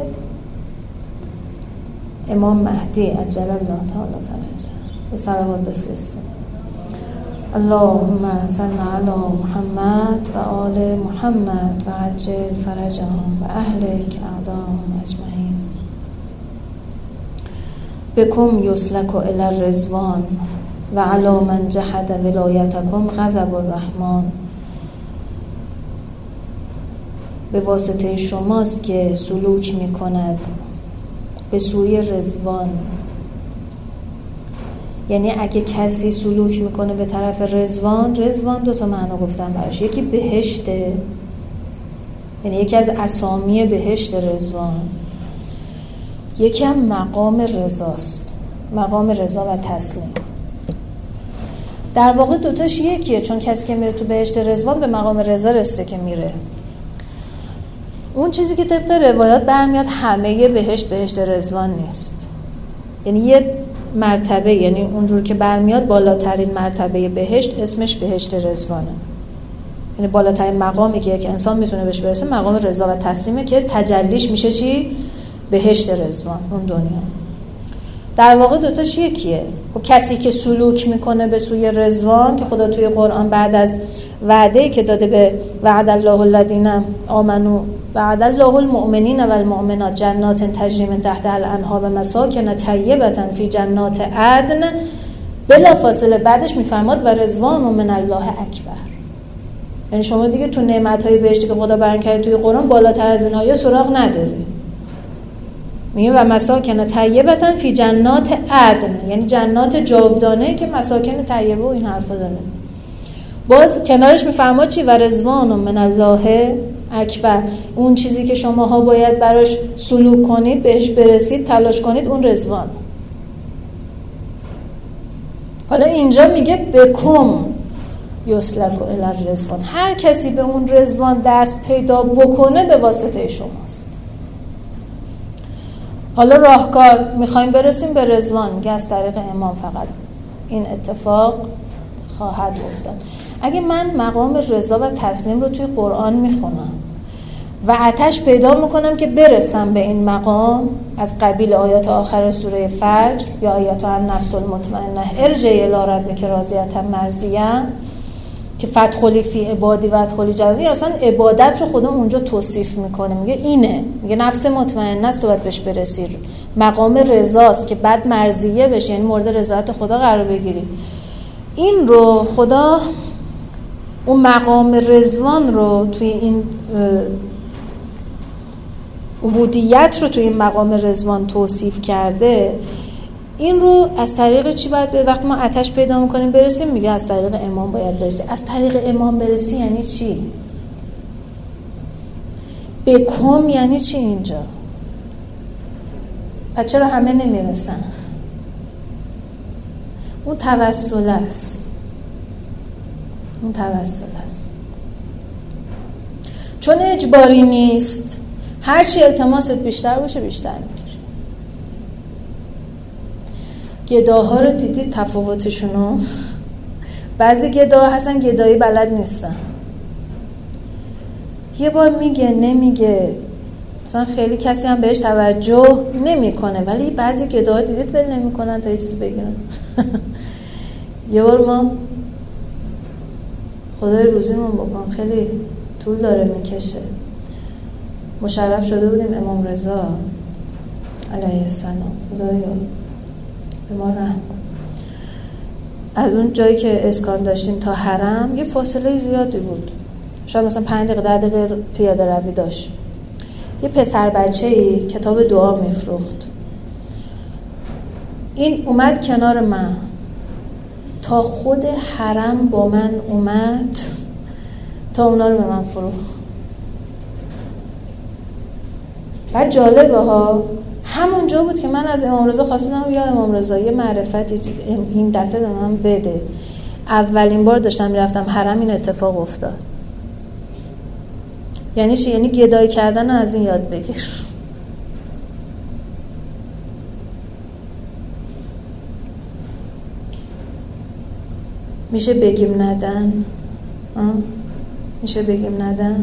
امام مهدی عجل الله تعالی فرجه. به صلوات بفرستیم. اللهم صل علی محمد و آل محمد و عجل فرجهم و اهلک اعداهم اجمعین. بکم یسلک الی الرضوان و علی من جحد ولایتکم غضب الرحمن. به واسطه شماست که سلوک می کند به سوی رضوان. یعنی اگه کسی سلوک میکنه به طرف رضوان، رضوان دو تا معنا گفتم براش. یکی بهشته، یعنی یکی از اسامی بهشت رضوان، یکی هم مقام رضاست، مقام رضا و تسلیم. در واقع دوتاش یکیه، چون کسی که میره تو بهشت رضوان به مقام رضا رسته که میره. اون چیزی که طبق روایات برمیاد همه بهشت رضوان نیست، یعنی یه مرتبه، یعنی اونجور که برمیاد بالاترین مرتبه بهشت اسمش بهشت رضوانه. یعنی بالاترین مقامی که یک انسان میتونه بهش برسه مقام رضا و تسلیمه که تجلیش میشه چی؟ بهشت رضوان، اون دنیا. در واقع دوتاش یکیه. خب کسی که سلوک میکنه به سوی رضوان، که خدا توی قرآن بعد از وعده‌ای که داده به وعد الله الذین آمنوا وعد الله المؤمنین و المؤمنات جنات تجری من تحتها الانهار و مساکن طیبة فی جنات عدن، بلافاصله بعدش میفرماد و رضوان من الله اکبر. یعنی شما دیگه تو نعمت‌های بهشتی که خدا بیان کرده توی قرآن بالاتر از اینها یه سراغ نداری. میگه و مساکن طیبة فی جنات عدن، یعنی جنات جاودانه که مساکن طیبه و این حرفا داره. باز کنارش میفرماد چی؟ و رضوان من الله اکبر. اون چیزی که شماها باید براش سلوک کنید، بهش برسید، تلاش کنید، اون رضوان. حالا اینجا میگه بکم یسلک الی الرضوان، هر کسی به اون رضوان دست پیدا بکنه به واسطه شماست. حالا راهکار میخوایم برسیم به رضوان، میگه از طریق امام فقط این اتفاق خواهد افتاد. اگه من مقام رضا و تسلیم رو توی قرآن میخونم و آتش پیدا میکنم که برسم به این مقام، از قبیل آیات آخر سوره فجر یا آیات النفس المطمئنه ارجعی الی ربک راضیة مرضیة که فتحلی فی عبادی و ادخلی جنتی، اصلا عبادت رو خدا اونجا توصیف میکنه، میگه اینه، میگه نفس مطمئنه است تو باید بهش برسی، مقام رضاست که بعد مرضیه بشی، یعنی مورد رضایت خدا قرار بگیری. این رو خدا اون مقام رضوان رو توی این عبودیت رو توی این مقام رضوان توصیف کرده. این رو از طریق چی باید وقتی ما آتش پیدا میکنیم برسیم؟ میگه از طریق امام باید برسیم. از طریق امام برسی یعنی چی؟ بکم یعنی چی اینجا؟ پس چرا همه نمیرسن؟ اون توسل است، اون توسل است، چون اجباری نیست. هرچی التماست بیشتر باشه بیشتر میگیری. گداها رو دیدید تفاوتشونو؟ بعضی گداها هستن گدایی بلد نیستن، یه بار میگه نمیگه، مثلا خیلی کسی هم بهش توجه نمیکنه، ولی بعضی گداها دیدید ول نمیکنن تا یه چیز بگیرن. یه بار ما خدای روزیمون بکن خیلی طول داره میکشه، مشرف شده بودیم امام رضا علیه السلام، خدایا به ما رحم کن. از اون جایی که اسکان داشتیم تا حرم یه فاصله زیادی بود، شاید مثلا 5 دقیقه 10 دقیقه پیاده روی داشت. یه پسر بچه‌ای کتاب دعا میفروخت، این اومد کنار من تا خود حرم با من اومد تا اونا رو به من فروخت. بعد جالبه ها، همون جا بود که من از امام رضا خواستم یا امام رضا یه معرفتی این دفعه به من بده. اولین بار داشتم میرفتم حرم این اتفاق افتاد. یعنی چی؟ یعنی گدایی کردن از این یاد بگیر. میشه بگیم ندن؟ میشه بگیم ندن؟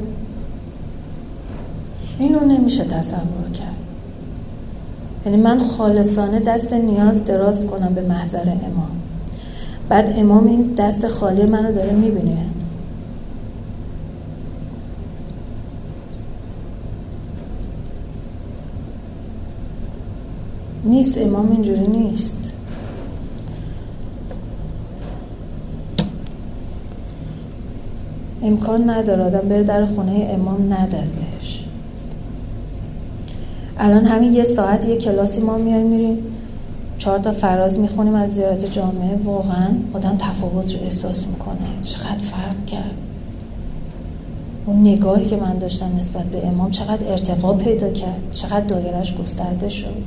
اینو نمیشه تصور کرد. یعنی من خالصانه دست نیاز دراز کنم به محضر امام، بعد امام این دست خالی منو داره میبینه. نیست، امام اینجوری نیست. امکان نداره آدم بره در خونه امام ندن بهش. الان همین یه ساعت یه کلاسی ما میریم 4 تا فراز میخونیم از زیارت جامعه، واقعا آدم تفاوت رو احساس میکنه. چقدر فرق کرد. اون نگاهی که من داشتم نسبت به امام چقدر ارتقا پیدا کرد، چقدر دایرهش گسترده شد.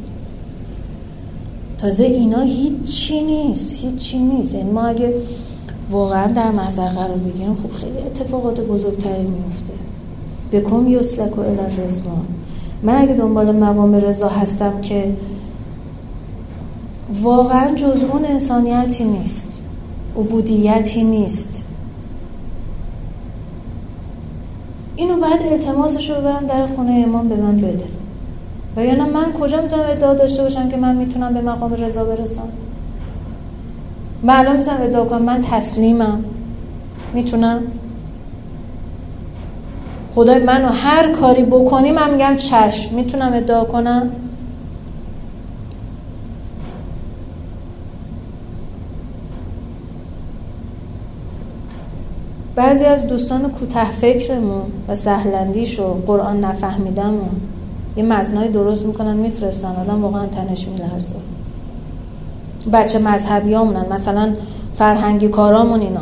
تازه اینا هیچی نیست. یعنی ما اگه واقعا در محضر قرار بگیریم خب خیلی اتفاقات بزرگتری میفته. بکم یسلک و الی الرضوان. من اگه دنبال مقام رضا هستم که واقعا جز اون انسانیتی نیست، عبودیتی نیست، اینو بعد التماسش رو برم در خونه امام به من بده. وگرنه من کجا میتونم ادعا داشته باشم که من میتونم به مقام رضا برسم؟ من الان میتونم ادعا کنم من تسلیمم؟ میتونم؟ خدای منو هر کاری بکنی من میگم چشم، میتونم ادعا کنم؟ بعضی از دوستان کوته فکرمون و سهلندیش و قرآن نفهمیدمون یه متنای درست میکنن میفرستن، آدم واقعا تنش میلرزه. بچه مذهبی همونن، مثلا فرهنگی کارامون اینا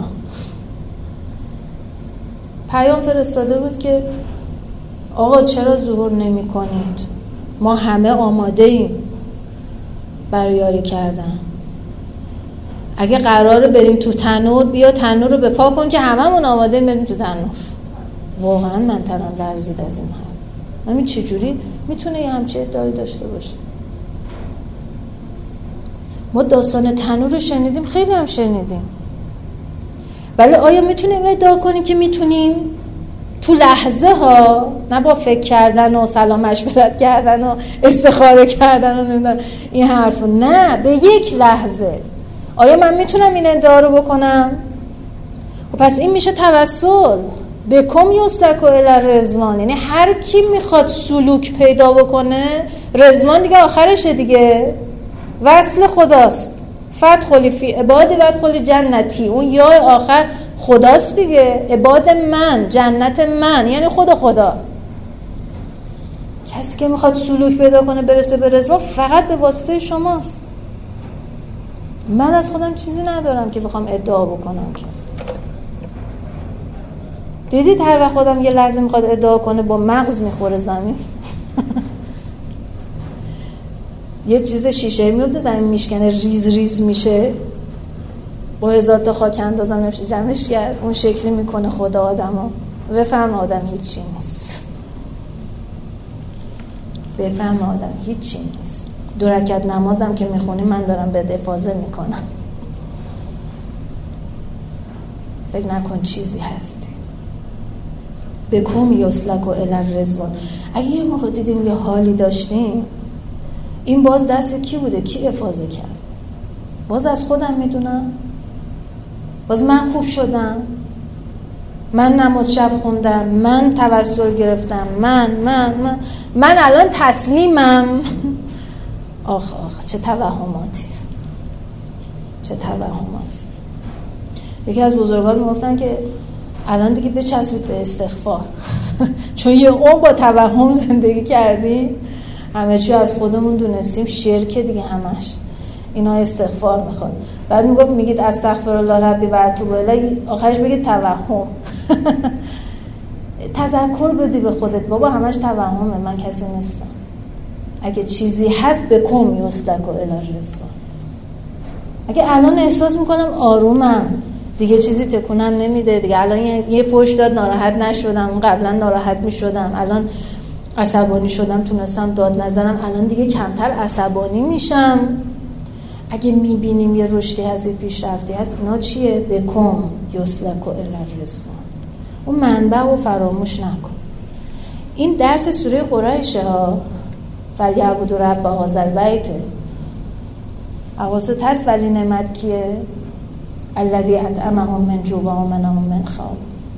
پیام فرستاده بود که آقا چرا ظهور نمی کنید؟ ما همه آماده ایم برای یاری کردن. اگه قراره بریم تو تنور، بیا تنور رو بپا کن که هممون آماده ایم بریم تو تنور. واقعا من تنم لرزید از این حرف. من چجوری میتونه یه همچین ادعایی داشته باشه؟ ما داستان تنور رو شنیدیم، خیلی هم شنیدیم، ولی آیا میتونیم ادعا کنیم که میتونیم تو لحظه ها، نه با فکر کردن و سلام مشورت کردن و استخاره کردن و نمیدونم این حرفو، نه به یک لحظه، آیا من میتونم این ادعا رو بکنم؟ خب پس این میشه توسل. بکم یسلک و الی الرضوان. یعنی هر کی میخواد سلوک پیدا بکنه، رضوان دیگه آخرشه دیگه، وصل خداست. فدخلی فی عبادی وادخلی جنتی. اون یا آخر خداست دیگه، عباد من، جنت من، یعنی خدا. کسی که میخواد سلوک پیدا کنه برسه به رضوان فقط به واسطه شماست. من از خودم چیزی ندارم که بخوام ادعا بکنم. دیدید هر وقت خودم یه لحظه میخواد ادعا کنه با مغز میخوره زمین. یه چیز شیشه میفته زمین میشکنه، ریز میشه، با 1000 تا خاک اندازم نمیشه جمعش کرد. اون شکلی میکنه خدا آدمو. بفهم آدم هیچی نیست. بفهم آدم هیچی نیست. 2 رکعت نمازم که میخونی من دارم به افاضه میکنم. فکر نکن چیزی هستی. بکم یسلک و الی الرضوان. اگه یه موقع دیدیم یه حالی داشتیم، این باز دست کی بوده؟ کی افاضه کرد؟ باز از خودم میدونم؟ باز من خوب شدم؟ من نماز شب خوندم؟ من توسل گرفتم؟ من الان تسلیمم؟ آخ چه توهماتی. یکی از بزرگان میگفتن که الان دیگه بچسبید به استغفار. چون یه عمر با توهم زندگی کردیم، همه چی از خودمون دونستیم، شرک دیگه همش. اینا استغفار میخواد. بعد میگید استغفرالله ربی و اتوب الیه، آخرش بگید توهم. تذکر بدی به خودت بابا همش توهمه، من کسی نیستم. اگه چیزی هست بکم یسلک و الی الرضوان. اگه الان احساس میکنم آرومم، دیگه چیزی تکونم نمیده دیگه. الان یه فوش داد ناراحت نشدم، اون قبلا ناراحت میشدم، الان عصبانی شدم تونستم داد نزنم، الان دیگه کمتر عصبانی میشم. اگه میبینیم یه رشدی هست، یه پیشرفتی هست، اینا چیه؟ بکم یسلک و الرزمان، اون منبع رو فراموش نکن. این درس سوره قریشه ها، فلیعبدوا رب هذا البیت. حواست هست ولی نعمت کیه؟ الذی اطعمهم من جوع و آمنهم من خوف.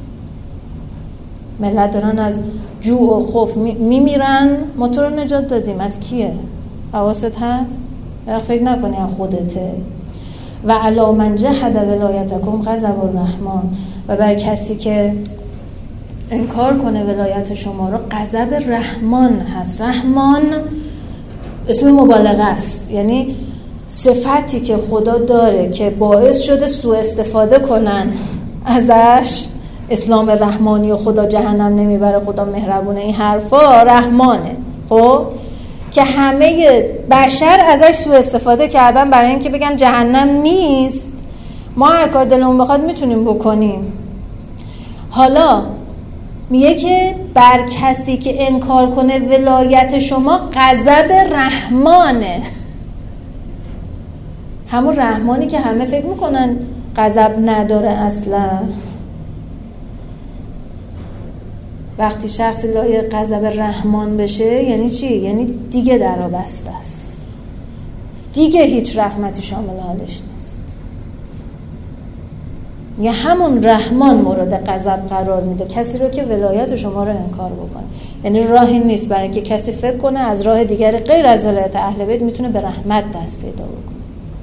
ملت دارن از جوع و خوف میمیرن، ما تو رو نجات دادیم. از کیه؟ حواست هست؟ فکر نکنی از خودته. و علی من جحد ولایتکم غضب الرحمن، و بر کسی که انکار کنه ولایت شما رو غضب رحمان هست. رحمان اسم مبالغه است، یعنی صفتی که خدا داره که باعث شده سوء استفاده کنن ازش. اسلام رحمانی و خدا جهنم نمیبره، خدا مهربونه، این حرفا رحمانه. خب که همه بشر ازش سوء استفاده کردن برای اینکه بگن جهنم نیست، ما هر کار دلمون بخواد میتونیم بکنیم. حالا میگه که بر کسی که انکار کنه ولایت شما غضب رحمانه. همون رحمانی که همه فکر میکنن غضب نداره اصلا. وقتی شخص لایق غضب رحمان بشه یعنی چی؟ یعنی دیگه درا بسته است، دیگه هیچ رحمتی شامل حالش نیست. یه همون رحمان مورد غضب قرار میده کسی رو که ولایت شما رو انکار بکنه. یعنی راهی نیست برای اینکه کسی فکر کنه از راه دیگر غیر از ولایت اهل بیت میتونه به رحمت دست پیدا بکنه.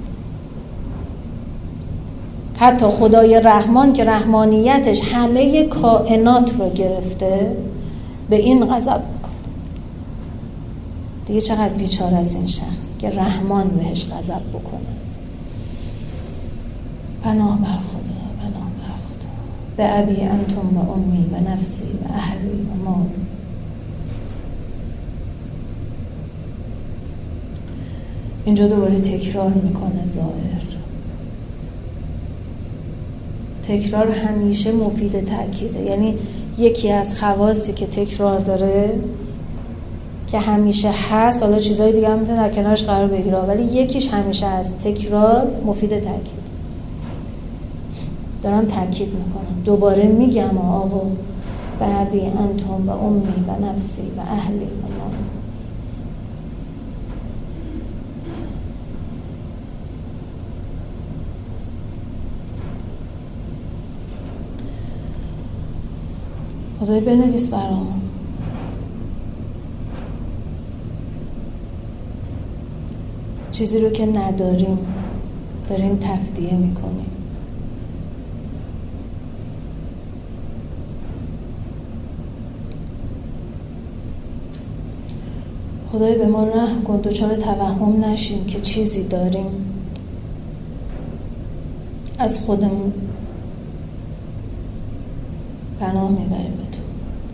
حتی خدای رحمان که رحمانیتش همه کائنات رو گرفته به این غضب میکنه. دیگه چقدر بیچاره از این شخص که رحمان بهش غضب بکنه. پناه بر خدا، پناه بر خدا. به ابی انتم و امی و نفسی و اهلی و مال. اینجا دوباره تکرار میکنه ظاهر. تکرار همیشه مفید تأکیده. یعنی یکی از خواصی که تکرار داره که همیشه هست، حالا چیزهای دیگه هم میتونه در کنارش قرار بگیره، ولی یکیش همیشه هست. تکرار مفید تأکید. دارم تأکید میکنم، دوباره میگم آقا به ابی انتم و امی و نفسی و اهلی و مال. خدای بنویس برامون. چیزی رو که نداریم داریم تفدیه میکنیم. خدای به ما رحم کن، دچار توهم نشیم که چیزی داریم از خودمون پناه میبریم به تو.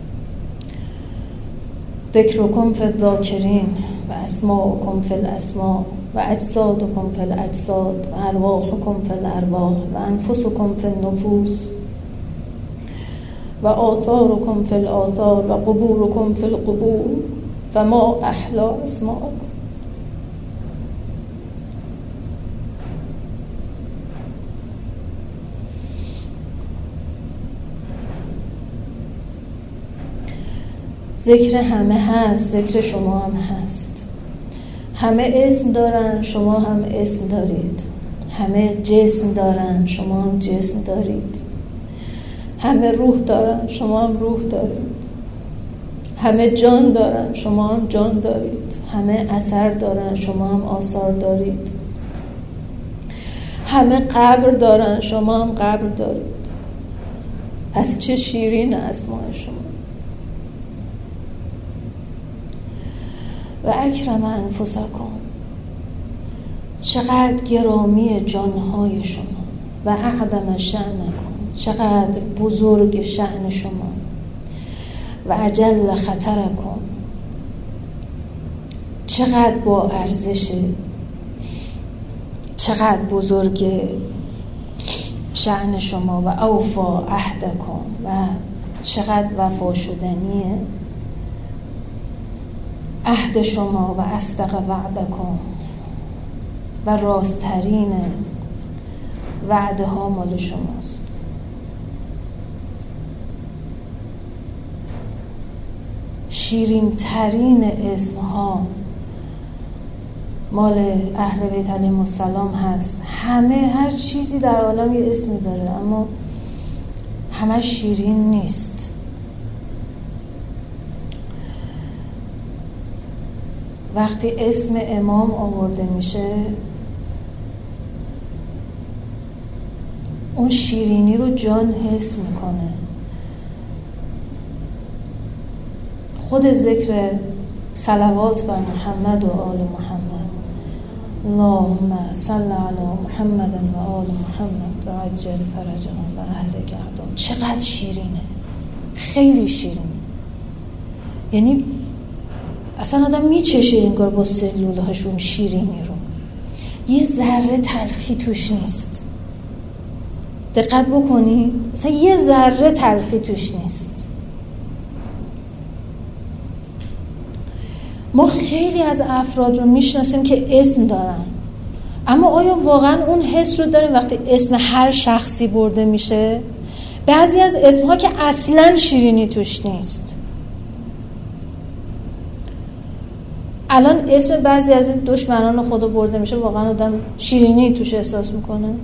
ذکرکم فی الذاکرین و اسماءکم فی الاسماء و اجسادکم فی الاجساد و ارواحکم فی الارواح و انفسکم فی النفوس و آثارکم فی الآثار و قبورکم فی القبور فما احلا اسماءکم. ذکر همه هست، ذکر شما هم هست. همه اسم دارن، شما هم اسم دارید. همه جسم دارن، شما هم جسم دارید. همه روح دارن، شما هم روح دارید. همه جان دارن، شما هم جان دارید. همه اثر دارن، شما هم آثار دارید. همه قبر دارن، شما هم قبر دارید. پس چه شیرین اسماء شما. و اکرم انفسکم، چقدر گرامی جانهای شما. و اعظم شأنکم، چقدر بزرگ شأن شما. و اجل خطرکم، چقدر با ارزشه، چقدر بزرگه. شأن شما و اوفا عهدکم و چقدر وفا شدنیه عهد شما و اصدق وعدکم و راستترین وعده ها مال شماست. شیرین ترین اسم ها مال اهل بیت علیهم السلام هست. هر چیزی در عالم یه اسمی داره اما همه شیرین نیست. وقتی اسم امام آورده میشه اون شیرینی رو جان حس میکنه. خود ذکر صلوات بر محمد و آل محمد، اللهم صل علی محمد و آل محمد و عجل فرجهم و اهل گردان، چقدر شیرینه، خیلی شیرینه. یعنی اصلا آدم میچشه انگار با سلول هاشون شیرینی رو. یه ذره تلخی توش نیست. دقت بکنید اصلا یه ذره تلخی توش نیست. ما خیلی از افراد رو میشناسیم که اسم دارن اما آیا واقعا اون حس رو داریم وقتی اسم هر شخصی برده میشه؟ بعضی از اسمها که اصلا شیرینی توش نیست. الان اسم بعضی از این دشمنان خدا برده میشه واقعا آدم شیرینی توش احساس میکنه؟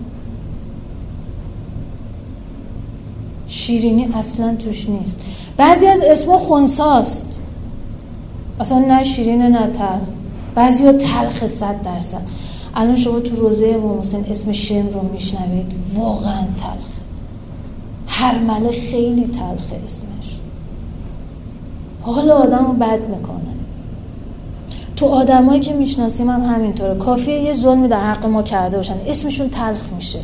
شیرینی اصلا توش نیست. بعضی از اسمها خنثاست، اصلا نه شیرینه نه تلخ. بعضی ها تلخ 100%. الان شما تو روزه امام حسین اسم شم رو میشنوید واقعا تلخ. هرمله خیلی تلخ اسمش، حال آدم رو بد میکنه. تو آدمایی که میشناسیم هم همینطوره. کافیه یه ظلمی در حق ما کرده باشن اسمشون تلخ میشه.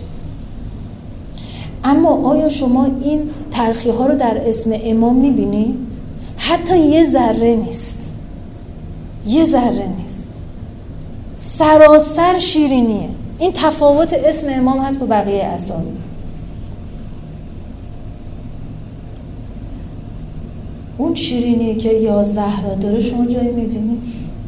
اما آیا شما این تلخی ها رو در اسم امام میبینی؟ حتی یه ذره نیست. یه ذره نیست. سراسر شیرینیه. این تفاوت اسم امام هست با بقیه اسامی. اون شیرینی که یا زهرا داره شما جایی میبینی؟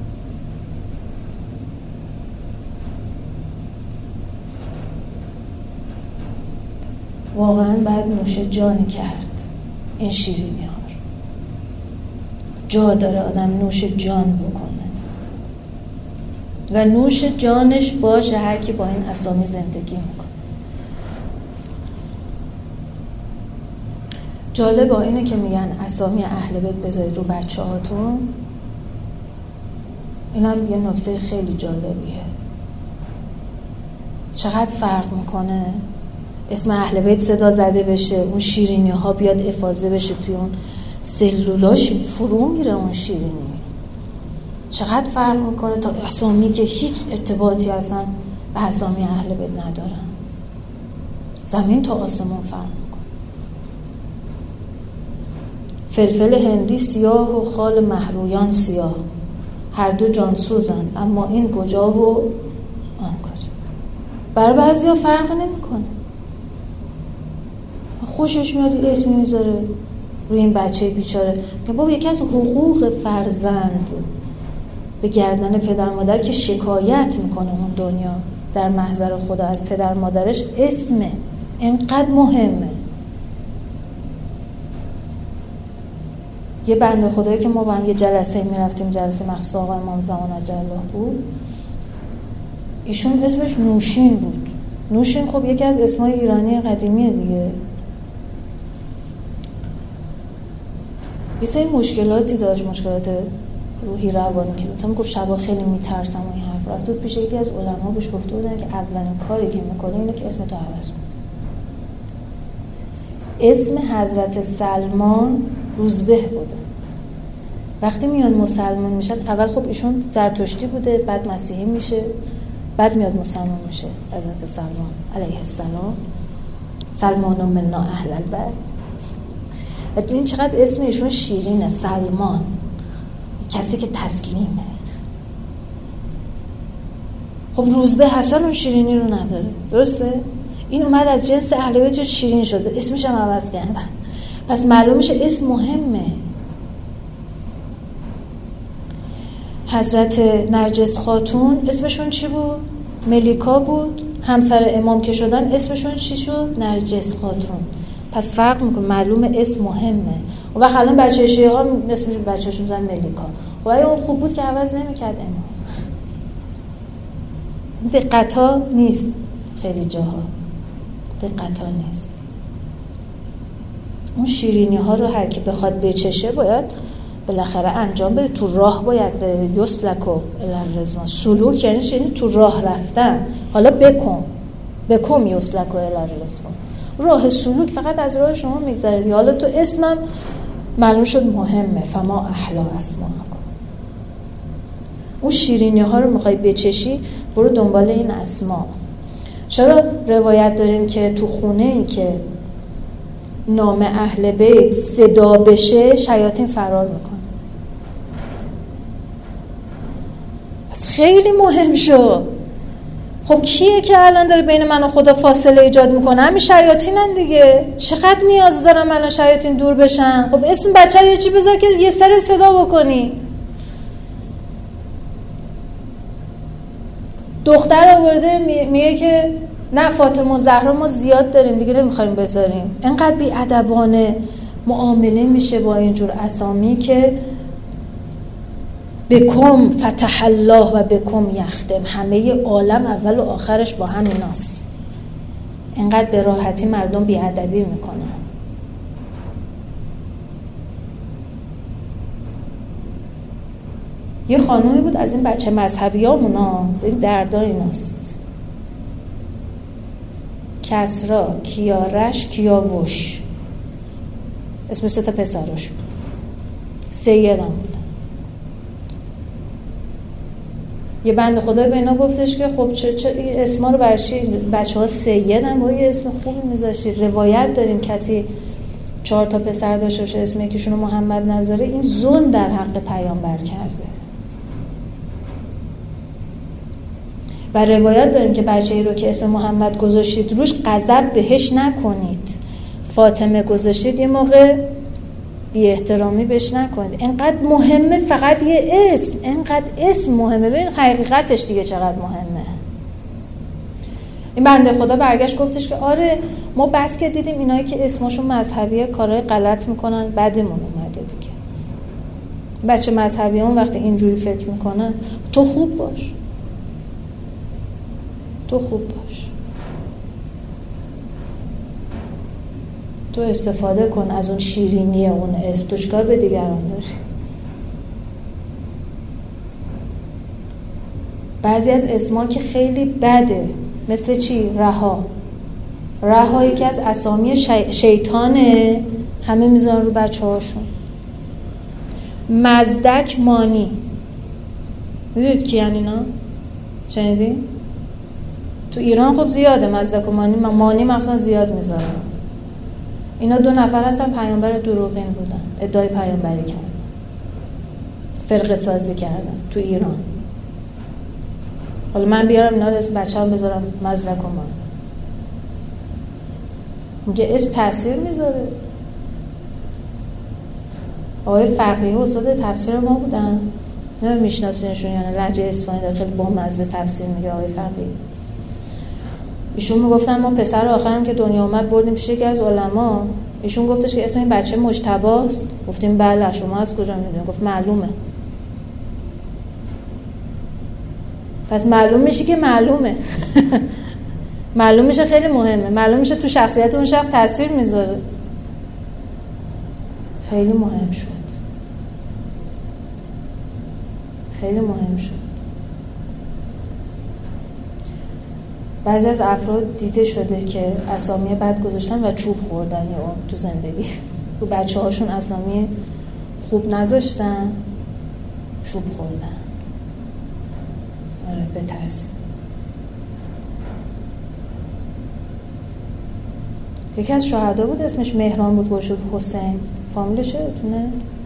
واقعا باید نوش جانی کرد این شیرینی ها رو. جا داره آدم نوش جان بکنه و نوش جانش باشه هر کی با این اسامی زندگی میکنه. جالب اینه که میگن اسامی اهل بیت بذارید رو بچه هاتون. این هم یه نکته خیلی جالبیه. چقدر فرق میکنه اسم اهل بیت صدا زده بشه، اون شیرینی ها بیاد افاضه بشه توی اون سلولاش فرو میره اون شیرینی. چقدر فرق میکنه تا اسامی که هیچ ارتباطی اصلا به اسامی اهل بیت ندارن. زمین تا آسمون فرق میکنه. فلفل هندی سیاه و خال مهرویان سیاه، هر دو جانسوزند اما این کجا و آن کجا. برای بعضی ها فرق نمیکنه. خوشش میاد اسمی میذاره روی این بچه بیچاره که بابا یکی از حقوق فرزند به گردن پدر مادر که شکایت میکنه اون دنیا در محضر خدا از پدر مادرش اسمه. اینقدر مهمه. یه بنده خدایی که ما با هم یه جلسه میرفتیم، جلسه مخصوص آقا امام زمان عجل الله بود، ایشون اسمش نوشین بود. نوشین خب یکی از اسمای ایرانی قدیمیه دیگه. یه سری مشکلاتی داشت، مشکلات روحی روانی که مثلا گفت شبا خیلی میترسم و این حرف رفت بود پیش یکی از علما بهش گفته بودن که اولین کاری که میکنه اینه که اسم تو عوض کن. اسم حضرت سلمان روزبه بوده. وقتی میان مسلمان میشن، اول خب ایشون زرتشتی بوده، بعد مسیحی میشه، بعد میاد مسلمان میشه حضرت سلمان علیه السلام. سلمان منا اهل البر. و تو این چقدر اسم ایشون شیرینه، سلمان، کسی که تسلیمه. خب روزبه حسن اون شیرینی رو نداره، درسته؟ این اومد از جنس اهل بیت شیرین شده، اسمش هم عوض کردن. پس معلوم میشه اسم مهمه. حضرت نرجس خاتون اسمشون چی بود؟ ملیکا بود. همسر امام که شدن اسمشون چی شد؟ نرجس خاتون. پس فرق میکنه، معلومه اسم مهمه. و وقت الان بچه شیعه ها اسمشون بچه‌شون میذارن ملیکا. و اگه اون خوب بود که عوض نمیکرد امام. دقتا نیست، خیلی جاها دقتا نیست. اون شیرینی ها رو هر کی بخواد بچشه باید بالاخره انجام بده. تو راه باید به یسلک و الرزوان. سلوک یعنی تو راه رفتن. حالا بکن یسلک و الرزوان. راه سلوک فقط از راه شما میگذره. حالا تو اسمم معلوم شد مهمه، فما احلا اسماءکم. اون شیرینی ها رو میخوای بچشی، برو دنبال این اسما. چرا روایت داریم که تو خونه این که نام اهل بیت صدا بشه شیاطین فرار میکنه؟ پس خیلی مهم شو. خب کیه که الان داره بین من و خدا فاصله ایجاد میکنه؟ همین شیاطینن دیگه. چقدر نیاز دارم الان شیاطین دور بشن؟ خب اسم بچه رو یه چی بذار که یه سر صدا بکنی. دختر آورده میگه که نه فاطمه و زهرا ما زیاد داریم دیگه نمیخوایم بذاریم. اینقدر بی‌ادبانه معامله میشه با اینجور اسامی که بکم فتح الله و بکم یختم. همه عالم اول و آخرش با هم ایناست. اینقدر به راحتی مردم بی‌ادبی میکنن. یه خانومی بود از این بچه مذهبی هامونا، این دردا ایناست: کسرا، کیارش، کیاوش. اسم 3 پسراش بود. سیدم بود. یه بنده خدای به اینا گفتش که خب چه این اسما رو برای چی بچه ها سیدن؟ با یه اسم خوبی میذاشید. روایت داریم کسی 4 پسر داشته باشه اسم یکیشون رو محمد نذاره، این ظلم در حق پیامبر کرده. و روایت داریم که بچه‌ای رو که اسم محمد گذاشتید روش غضب بهش نکنید. فاطمه گذاشتید یه موقع بی احترامی بهش نکنید. اینقدر مهمه فقط یه اسم، اینقدر اسم مهمه. ببین حقیقتش دیگه چقدر مهمه. این بنده خدا برگشت گفتش که آره ما بس که دیدیم اینایی که اسمشون مذهبیه کارهای غلط میکنن بدمون اومده دیگه. بچه مذهبی هم وقتی اینجوری فکر میکنن تو خوب باش، تو خوب باش، تو استفاده کن از اون شیرینی اون اسم. تو چیکار به دیگران داری؟ بعضی از اسما که خیلی بده، مثل چی؟ رها یکی از اسامی شیطانه، همه میذارن رو بچه هاشون. مزدک، مانی، میدونید کی یعنی اینا؟ شنیدین؟ تو ایران خب زیاده مزدک و مانی مخصوصا زیاد میذارن. اینا 2 نفر هستن پیامبر دروغین بودن، ادعای پیامبری کردن، فرقه سازی کردن تو ایران. حالا من بیارم اینا رو اسم بچه هم بذارم مزدک و مانی، میگه اسم تاثیر میذاره. آقای فقیه استاد تفسیر ما بودن، نه میشناسینشون یعنی لهجه اصفهانی داره، خیلی با مزه تفسیر میگه آقای فقیه. ایشون میگفتن ما پسر آخرم که دنیا اومد بردیم پیش یکی از علما. ایشون گفتش که اسم این بچه مجتباست. گفتیم بله. شما از کجا میدونید؟ گفت معلومه. پس معلوم میشه که معلومه. معلوم میشه خیلی مهمه. معلوم میشه تو شخصیت اون شخص تاثیر میذاره. خیلی مهم شد. خیلی مهم شد. بعضی از افراد دیده شده که اسامی بد گذاشتن و چوب خوردن یا تو زندگی. رو بچه هاشون اسامی خوب نذاشتن، چوب خوردن. آره بترسید. یکی از شهدا بود اسمش مهران بود، گشود حسین. فامیلش یادتونه؟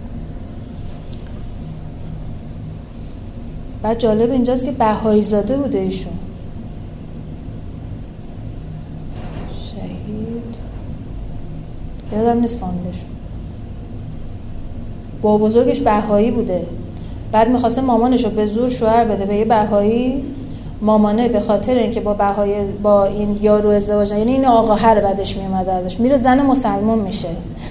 بعد جالب اینجاست که بهایی زاده بوده ایشون. یادم نیست فامیلش. با بزرگش بهایی بوده، بعد میخواسته مامانشو به زور شوهر بده به یه بهایی. مامانه به خاطر اینکه با این یارو ازدواج، یعنی این آقا هر بعدش میومده ازش، میره زن مسلمان میشه.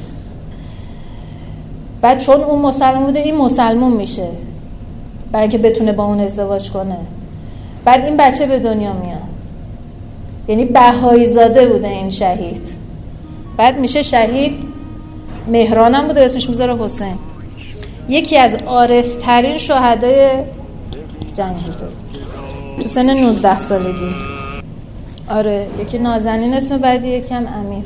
بعد چون اون مسلمان بوده این مسلمان میشه برای اینکه بتونه با اون ازدواج کنه. بعد این بچه به دنیا میاد، یعنی بهایی زاده بوده این شهید. بعد میشه شهید. مهران هم بوده، اسمش میذاره حسین. یکی از عارف ترین شهدای جنگ بوده تو سن 19 سالگی. آره، یکی نازنین اسم بعدی، یکم امیر.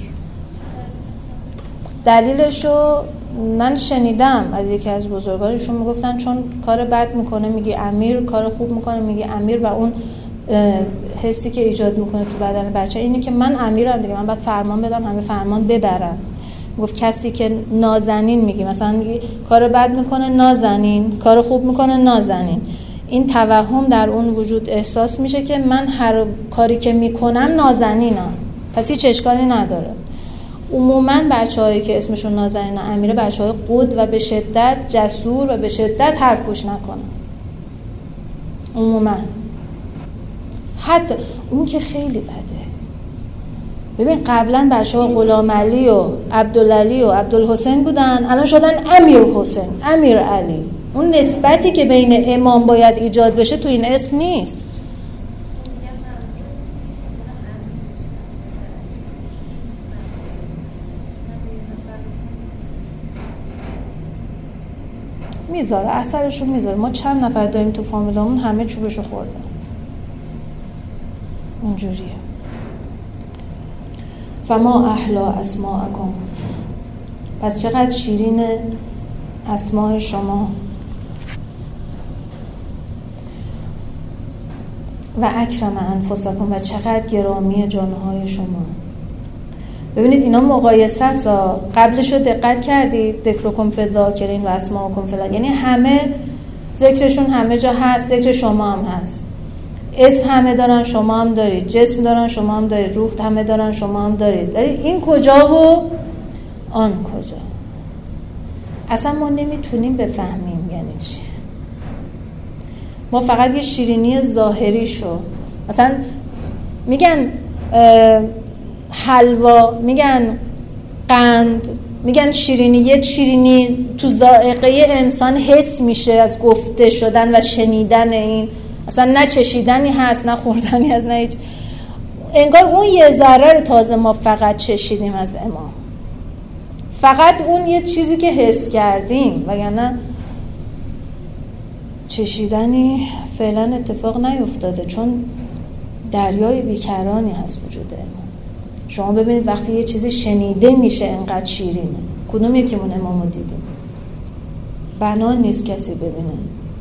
دلیلشو من شنیدم از یکی از بزرگانشون، میگفتن چون کار بد میکنه میگی امیر، کار خوب میکنه میگی امیر، و اون حسی که ایجاد میکنه تو بدن بچه اینه که من امیرم دیگه، من باید فرمان بدم همه فرمان ببرن. گفت کسی که نازنین میگی، مثلا میگی کار بد میکنه نازنین، کار خوب میکنه نازنین، این توهم در اون وجود احساس میشه که من هر کاری که میکنم نازنینم، پس هیچ اشکالی نداره. عموما بچه‌هایی که اسمشون نازنین و امیره بچه‌های قد و به شدت جسور و به شدت حرف گوش نکنن. عموما حتی اون که خیلی بده. ببین قبلا بچه‌ها غلام علی و عبدالعلی و عبدالحسین بودن، الان شدن امیر حسین، امیر علی. اون نسبتی که بین امام باید ایجاد بشه تو این اسم نیست. میذاره اثرشو میذاره. ما چند نفر داریم تو فامیلامون همه چوبشو خوردن. اونجوریه. و ما احلا اسماءکم، پس چقدر شیرین اسماء شما. و اکرم انفسکم، و چقدر گرامی جانهای شما. ببینید اینا مقایسه است. قبلش رو دقت کردید؟ ذکرکم فی الذاکرین و اسماءکم فی الآخرین، یعنی همه ذکرشون همه جا هست، ذکر شما هم هست. اسم همه دارن شما هم دارید، جسم دارن شما هم دارید، روح همه دارن شما هم دارید، ولی این کجا و آن کجا؟ اصلا ما نمیتونیم بفهمیم یعنی چی. ما فقط یه شیرینی ظاهری شو، مثلا میگن حلوا، میگن قند، میگن شیرینی. یک شیرینی تو ذائقه انسان حس میشه از گفته شدن و شنیدن این، اصلا نه چشیدنی هست نه خوردنی هست نه هیچ. انگار اون یه ذره رو تازه ما فقط چشیدیم از امام، فقط اون یه چیزی که حس کردیم، وگرنه چشیدنی فعلا اتفاق نیفتاده، چون دریای بیکرانی هست وجود امام. شما ببینید وقتی یه چیزی شنیده میشه انقدر شیرینه. کدوم یکیمون امامو دیدیم؟ بنا نیست کسی ببینه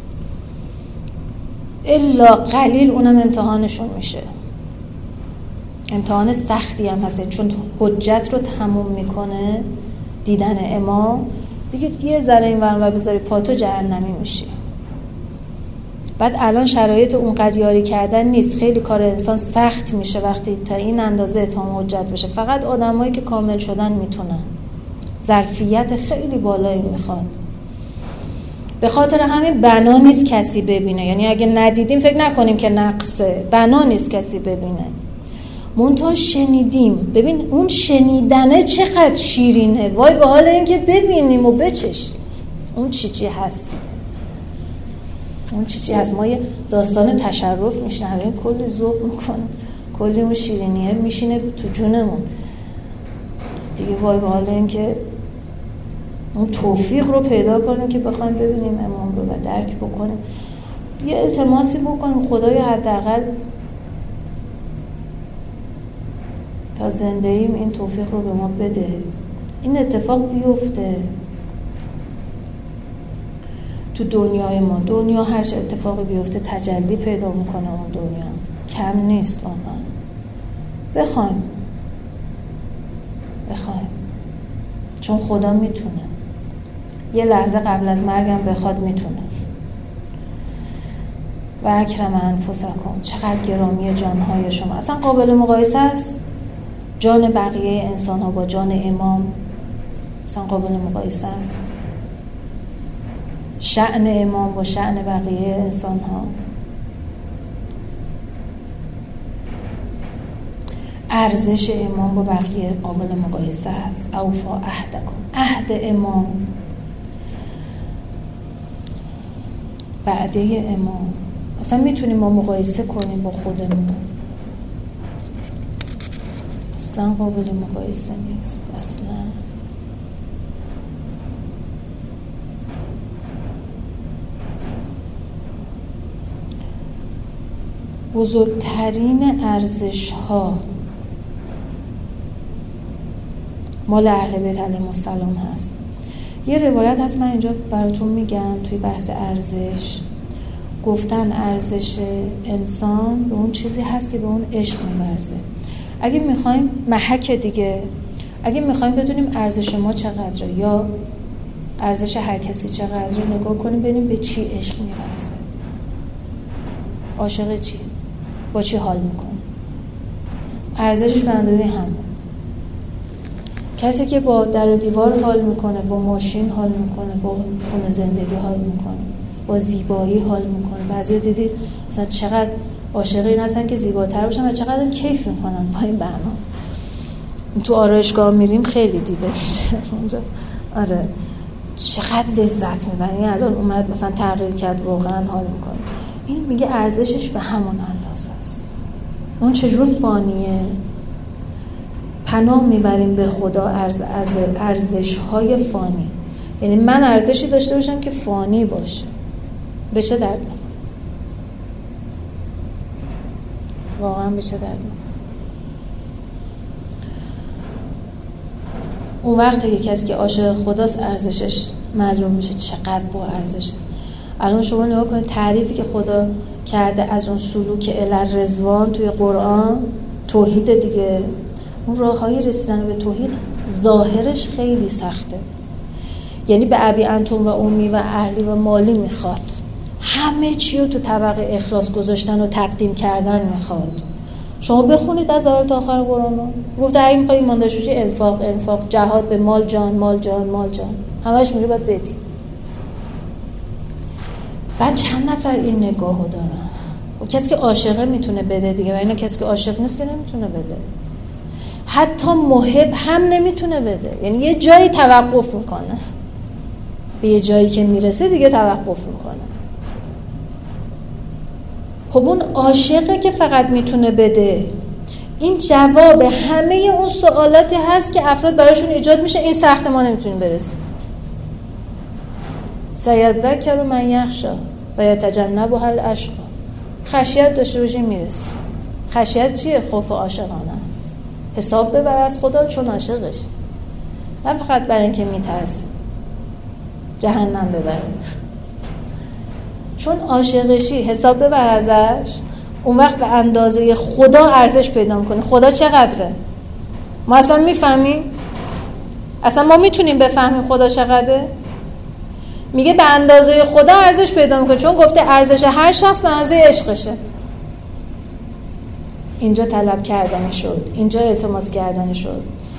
الا قلیل، اونم امتحانشون میشه. امتحان سختی هم هست، چون حجت رو تموم میکنه دیدن امام دیگه. یه ذره این ورانور بذاری پاتو جهنمی میشی. بعد الان شرایط اونقدر یاری کردن نیست، خیلی کار انسان سخت میشه وقتی تا این اندازه اتمام حجت بشه. فقط آدمایی که کامل شدن میتونن، ظرفیت خیلی بالایی میخواد. به خاطر همین بنا نیست کسی ببینه، یعنی اگه ندیدیم فکر نکنیم که نقصه، بنا نیست کسی ببینه. منتها شنیدیم. ببین اون شنیدنه چقدر شیرینه، وای به حال این که ببینیم و بچشیم اون چی هست. اون چی هست. ما یه داستان تشرف میشنویم کلی ذوق میکنیم، کلی اون شیرینیه میشینه تو جونمون دیگه. وای به حال این که اون توفیق رو پیدا کنیم که بخوایم ببینیم امام رو و درک بکنیم. یه التماسی بکنیم خدای حداقل تا زنده ایم این توفیق رو به ما بده، این اتفاق بیفته تو دنیای ما. دنیا هر چه اتفاقی بیفته تجلی پیدا میکنه، اون دنیا کم نیست واقعا. بخوایم چون خدا میتونه. یه لحظه قبل از مرگم بخواد میتونه. و اکرم انفسکم، چقدر گرامی جانهای شما. اصلا قابل مقایسه است جان بقیه انسان ها با جان امام؟ مثلا قابل مقایسه است؟ شأن امام با شأن بقیه انسان ها، ارزش امام با بقیه قابل مقایسه است. اوفا عهدکم، عهد امام، وعده امام، اصلا میتونیم ما مقایسه کنیم با خودمون؟ اصلا قابل مقایسه نیست. اصلا بزرگترین ارزش ها مال اهل بیت علیهم السلام هست. یه روایت هست من اینجا براتون میگم توی بحث ارزش. گفتن ارزش انسان به اون چیزی هست که به اون عشق می‌ورزه. اگه میخوایم محک دیگه، اگه میخوایم بدونیم ارزش ما چقدره یا ارزش هر کسی چقدره، نگاه کنیم ببینیم به چی عشق می‌ورزه. عاشق چی؟ با چی حال میکنه؟ ارزشش به اندازه همه. کسی که با در و دیوار حال میکنه، با ماشین حال میکنه، با خونه زندگی حال میکنه، با زیبایی حال میکنه. بعضیا دیدید مثلا چقدر عاشق این هستن که زیباتر باشن و چقدر کیف میکنن با این برنامه. تو آرایشگاه میریم خیلی دیده میشه اونجا. آره چقدر لذت میبرن. الان اومد مثلا تغییر کرد، واقعا حال میکنه. این میگه ارزشش به همون اندازه است. اون چجور فانیه؟ پناه میبریم به خدا ارزش‌های فانی. یعنی من ارزشی داشته باشم که فانی باشه، بشه درد می‌خوره، واقعا بشه درد می‌خوره. اون وقت که کسی که عاشق خداست ارزشش معلوم میشه چقدر با ارزشه. الان شما نگاه کنید تعریفی که خدا کرده از اون سلوک الی رضوان توی قرآن، توحید دیگه. اون راههای رسیدن به توحید ظاهرش خیلی سخته. یعنی به ابی انتم و امی و اهلی و مالی میخواد، همه چی رو تو طبق اخلاص گذاشتن و تقدیم کردن میخواد. شما بخونید از اول تا آخر قرآن رو. گفته اگه میخوای ایمان داشته باشی انفاق، جهاد به مال جان، همش میره باید بدی. بعد چند نفر این نگاهو دارن؟ و کسی که عاشقه میتونه بده دیگه، و اینا کسی که عاشق نیست که نمیتونه بده. حتی محب هم نمیتونه بده. یعنی یه جایی توقف میکنه، به یه جایی که میرسه دیگه توقف میکنه. خب اون عاشقه که فقط میتونه بده. این جواب همه اون سوالاتی هست که افراد براشون ایجاد میشه این سخت ما نمیتونیم برسیم. سیذکر من یخشی و یتجنبها الاشقی. خشیت داشته باشی میرسی. خشیت چیه؟ خوف عاشقانه است. حساب ببر از خدا چون عاشقش، نه فقط برای اینکه میترسی جهنم ببره. چون عاشقشی حساب ببر ازش، اون وقت به اندازه خدا ارزش پیدا میکنی. خدا چقدره ما اصلا میفهمیم؟ اصلا ما میتونیم بفهمیم خدا چقدره؟ میگه به اندازه خدا ارزش پیدا میکنه، چون گفته ارزش هر شخص به اندازه عشقشه. اینجا طلب کردنی شد، اینجا التماس کردنی شد.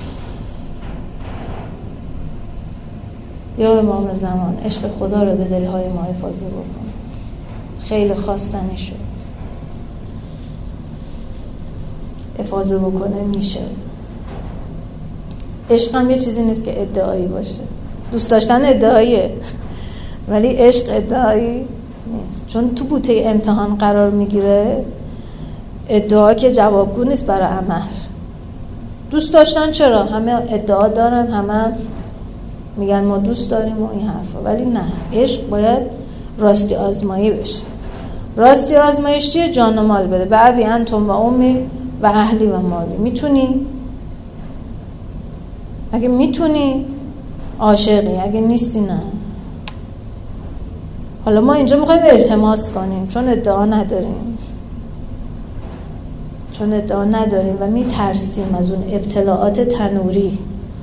یا امام زمان عشق خدا رو به دلهای ما حفاظت بکن. خیلی خواستنی شد، حفاظت بکنه میشه. عشق هم یه چیزی نیست که ادعایی باشه. دوست داشتن ادعاییه ولی عشق ادعایی نیست، چون تو بوته امتحان قرار میگیره. ادعا که جوابگو نیست برای عمل. دوست داشتن چرا؟ همه ادعا دارن، همه میگن ما دوست داریم و این حرفا، ولی نه، عشق باید راستی آزمایی بشه. راستی آزمایش چیه؟ جان و مال بده. به ابی انتم و امی و اهلی و مالی. میتونی؟ اگه میتونی عاشقی، اگه نیستی نه. حالا ما اینجا میخوایم التماس کنیم چون ادعا نداریم و میترسیم از اون ابتلاعات تنوری.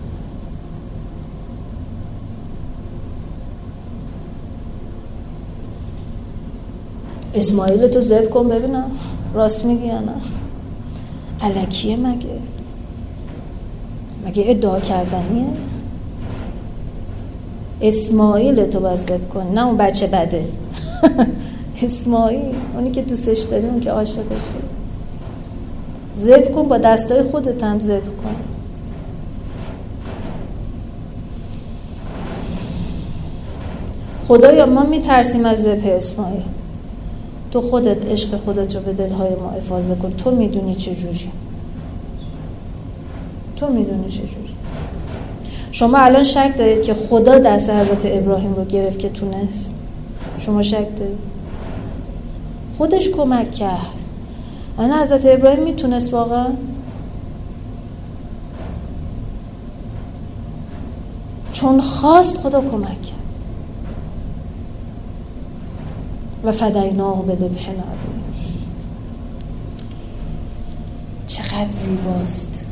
اسماعیل تو ذبح کن ببینم راست میگی یا نه. الکیه مگه ادعا کردنیه؟ اسماعیل تو باید ذبح کنی، نه اون بچه بده. اسماعیل، اونی که دوستش داری، اون که عاشقشه. ذبح کن، با دستای خودت هم ذبح کن. خدایا ما میترسیم از ذبح اسماعیل، تو خودت عشق خودت رو به دلهای ما افاضه کن. تو میدونی چه جوری، تو میدونی چه جوری. شما الان شک دارید که خدا دست حضرت ابراهیم رو گرفت که تونست؟ شما شک دارید؟ خودش کمک کرد. انا حضرت ابراهیم میتونست واقعا؟ چون خواست خدا کمک کرد. و فدیناه بذبح عظیم. چقدر زیباست.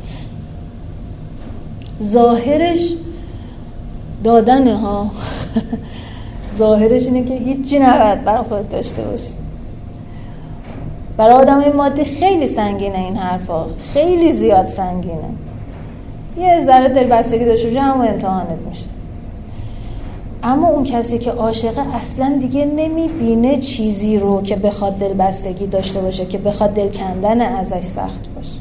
ظاهرش دادنه ها. ظاهرش اینه که هیچی نباید برای خودت داشته باشی. برای آدم مادی خیلی سنگینه این حرفا، خیلی زیاد سنگینه. یه ذره دلبستگی داشته باشی همون امتحانت میشه. اما اون کسی که عاشقه اصلا دیگه نمیبینه چیزی رو که بخواد دلبستگی داشته باشه، که بخواد دل کندن ازش سخت باشه.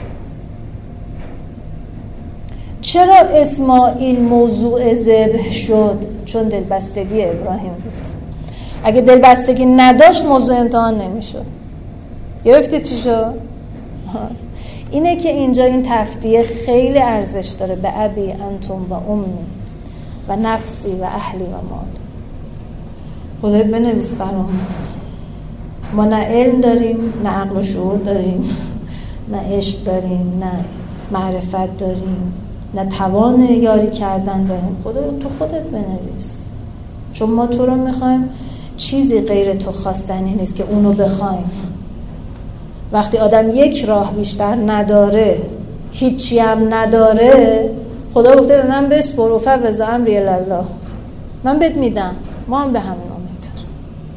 چرا اسماعیل موضوع ذبح شد؟ چون دلبستگی ابراهیم بود. اگه دلبستگی نداشت موضوع امتحان نمیشد. گرفتید چی شد؟ اینه که اینجا این تفدیه خیلی ارزش داره. به ابی انتم و امی و نفسی و اهلی و مال. خدای بنویس برامون. ما نه علم داریم، نه عقل و شعور داریم، نه عشق داریم، نه معرفت داریم، نه توان یاری کردن داریم. خدا تو خودت بنویس، چون ما تو رو میخوایم. چیزی غیر تو خواستنی نیست که اونو بخوایم. وقتی آدم یک راه بیشتر نداره، هیچی هم نداره، خدا گفته به من بسپر و فوض امری الله، من بهت میدم. ما هم به همین امید داریم.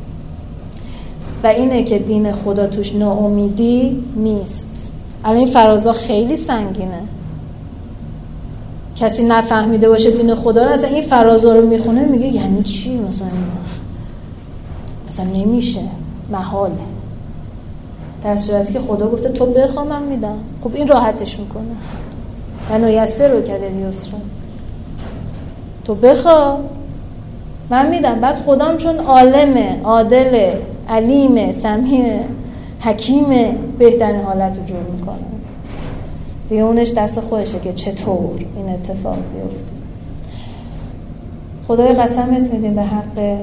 و اینه که دین خدا توش ناامیدی نیست. الان این فرازا خیلی سنگینه. کسی نفهمیده باشه دین خدا رو، اصلا این فرازا رو میخونه میگه یعنی چی؟ مثلا نمیشه، محاله. در صورتی که خدا گفته تو بخوا من میدم. خب این راحتش میکنه. و نیسر رو کرده یسرا، تو بخوا من میدم. بعد خدام چون عالمه، عادله، علیمه، سمیعه، حکیمه، بهترین حالت رو جور میکنه. دیگه اونش دست خودشه که چطور این اتفاق بیفته. خدای قسمت میدیم به حق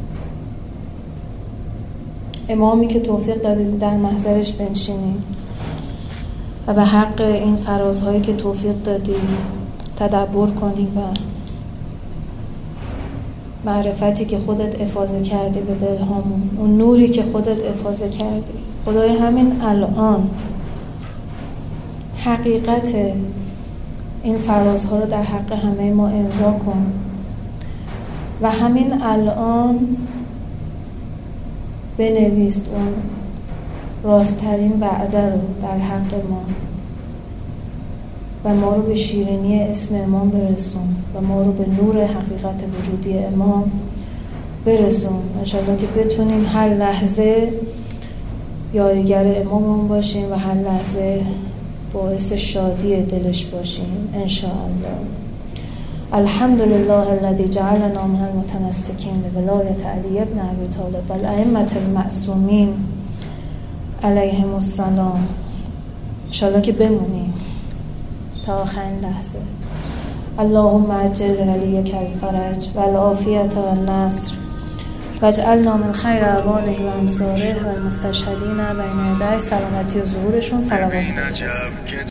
امامی که توفیق دادید در محضرش بنشینیم و به حق این فرازهایی که توفیق دادید تدبر کنیم و معرفتی که خودت افاضه کردی به دلهامون، اون نوری که خودت افاضه کردی. خدای همین الان حقیقت این فرازها رو در حق همه ما امضا کن و همین الان بنویس اون راستترین وعده رو در حق ما و ما رو به شیرینی اسم امام برسون و ما رو به نور حقیقت وجودی امام برسون. انشاءالله که بتونیم هر لحظه یاریگر اماممون باشیم و هر لحظه باعث شادی دلش باشیم انشاءالله. الحمدلله الذي جعلنا من المتمسکین بولایت علی ابن ابی طالب و الائمة المعصومین علیهم السلام. انشاءالله که بمونیم تا آخرین لحظه. اللهم عجل ولیک الفرج و العافیت و النصر و اجعلنا من خیر اعوانه و انصاره و المستشهدین بین یدیه. سلامتی و ظهورشون. سلامت